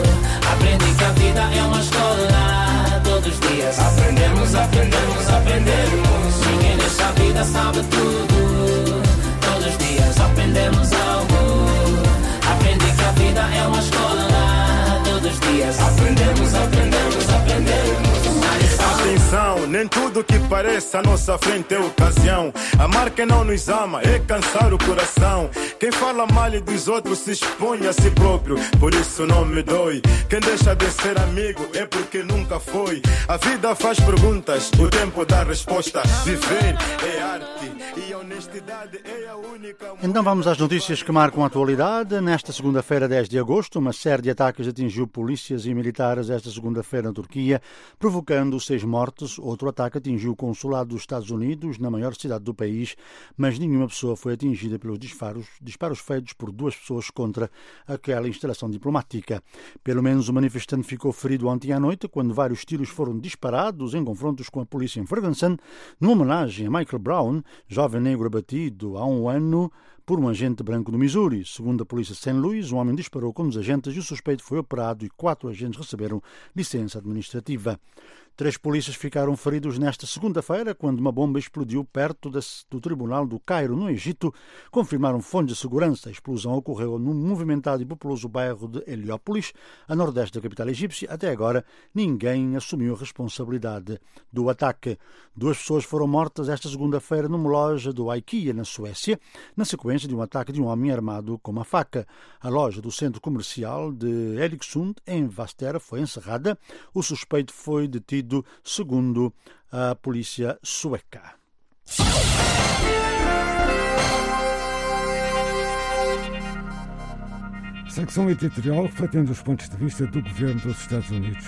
vida é uma escola. Todos os dias aprendemos, aprendemos, aprendemos. Ninguém nesta vida sabe tudo. Todos os dias aprendemos algo. Aprendi que a vida é uma escola. Todos os dias aprendemos, aprendemos, aprendemos. Atenção, nem tudo que parece à nossa frente é ocasião. Amar quem não nos ama é cansar o coração. Quem fala mal dos outros se expõe a si próprio. Por isso não me dói. Quem deixa de ser amigo é porque nunca foi. A vida faz perguntas, o tempo dá resposta. Viver é arte e a honestidade é a única... Então vamos às notícias que marcam a atualidade. Nesta segunda-feira, dez de agosto, uma série de ataques atingiu polícias e militares esta segunda-feira na Turquia, provocando seis mortes. Outro ataque atingiu o consulado dos Estados Unidos na maior cidade do país, mas nenhuma pessoa foi atingida pelos disparos, disparos feitos por duas pessoas contra aquela instalação diplomática. Pelo menos um manifestante ficou ferido ontem à noite quando vários tiros foram disparados em confrontos com a polícia em Ferguson, numa homenagem a Michael Brown, jovem negro abatido há um ano por um agente branco do Missouri. Segundo a polícia de Saint Louis, um homem disparou com os agentes e o suspeito foi operado e quatro agentes receberam licença administrativa. Três polícias ficaram feridos nesta segunda-feira quando uma bomba explodiu perto do Tribunal do Cairo, no Egito, confirmaram fontes de segurança. A explosão ocorreu no movimentado e populoso bairro de Heliópolis, a nordeste da capital egípcia. Até agora, ninguém assumiu a responsabilidade do ataque. Duas pessoas foram mortas esta segunda-feira numa loja do IKEA, na Suécia, na sequência de um ataque de um homem armado com uma faca. A loja do centro comercial de Eriksund, em Vastera, foi encerrada. O suspeito foi detido, segundo a polícia sueca. Secção editorial refletendo os pontos de vista do governo dos Estados Unidos.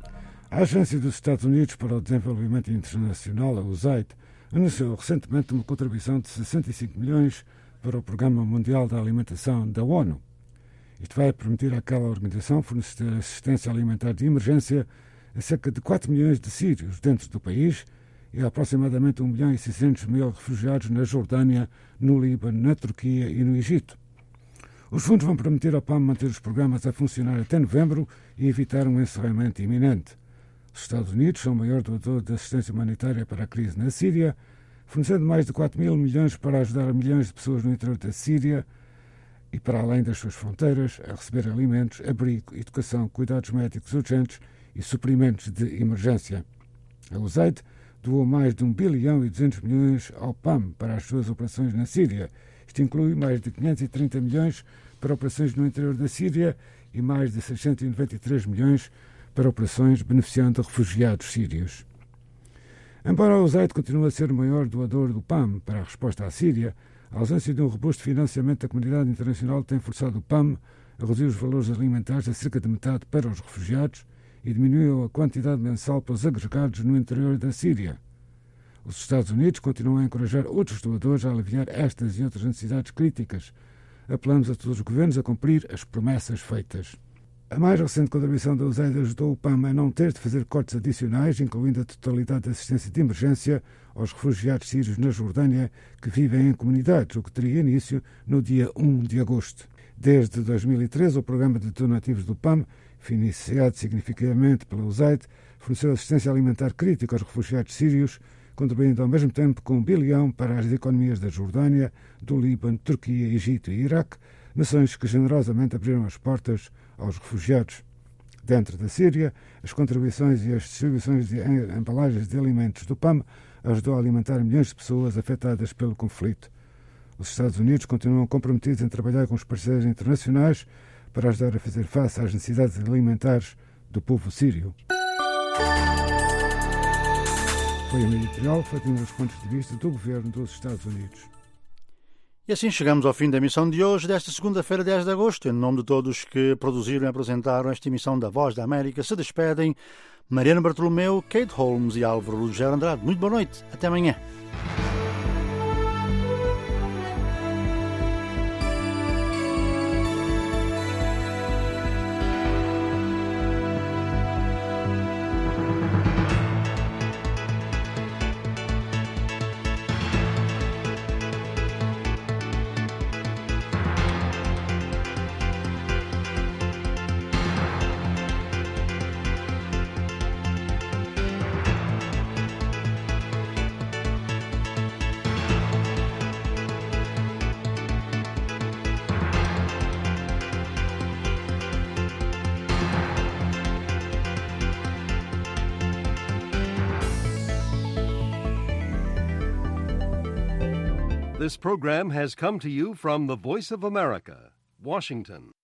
A Agência dos Estados Unidos para o Desenvolvimento Internacional, a U S A I D, anunciou recentemente uma contribuição de sessenta e cinco milhões para o Programa Mundial da Alimentação da ONU. Isto vai permitir àquela organização fornecer assistência alimentar de emergência a cerca de quatro milhões de sírios dentro do país e a aproximadamente um milhão e seiscentos mil refugiados na Jordânia, no Líbano, na Turquia e no Egito. Os fundos vão permitir ao P A M manter os programas a funcionar até novembro e evitar um encerramento iminente. Os Estados Unidos são o maior doador de assistência humanitária para a crise na Síria, fornecendo mais de quatro mil milhões para ajudar milhões de pessoas no interior da Síria e para além das suas fronteiras a receber alimentos, abrigo, educação, cuidados médicos urgentes e suprimentos de emergência. A U S A I D doou mais de um bilhão e duzentos milhões ao P A M para as suas operações na Síria. Isto inclui mais de quinhentos e trinta milhões para operações no interior da Síria e mais de seiscentos e noventa e três milhões para operações beneficiando refugiados sírios. Embora a U S A I D continue a ser o maior doador do P A M para a resposta à Síria, a ausência de um robusto financiamento da comunidade internacional tem forçado o P A M a reduzir os valores alimentares a cerca de metade para os refugiados e diminuiu a quantidade mensal para os agregados no interior da Síria. Os Estados Unidos continuam a encorajar outros doadores a aliviar estas e outras necessidades críticas. Apelamos a todos os governos a cumprir as promessas feitas. A mais recente contribuição da U S A I D ajudou o P A M a não ter de fazer cortes adicionais, incluindo a totalidade da assistência de emergência aos refugiados sírios na Jordânia que vivem em comunidades, o que teria início no dia um de agosto. Desde dois mil e treze, o programa de donativos do P A M, financiado significativamente pela U S A I D, forneceu assistência alimentar crítica aos refugiados sírios, contribuindo ao mesmo tempo com um bilhão para as economias da Jordânia, do Líbano, Turquia, Egito e Iraque, nações que generosamente abriram as portas aos refugiados. Dentro da Síria, as contribuições e as distribuições de embalagens de alimentos do P A M ajudou a alimentar milhões de pessoas afetadas pelo conflito. Os Estados Unidos continuam comprometidos em trabalhar com os parceiros internacionais para ajudar a fazer face às necessidades alimentares do povo sírio. Foi um editorial refletindo os pontos de vista do governo dos Estados Unidos. E assim chegamos ao fim da emissão de hoje, desta segunda-feira, dez de agosto. Em nome de todos que produziram e apresentaram esta emissão da Voz da América, se despedem Mariana Bartolomeu, Kate Holmes e Álvaro Lugero Andrade. Muito boa noite. Até amanhã. This program has come to you from the Voice of America, Washington.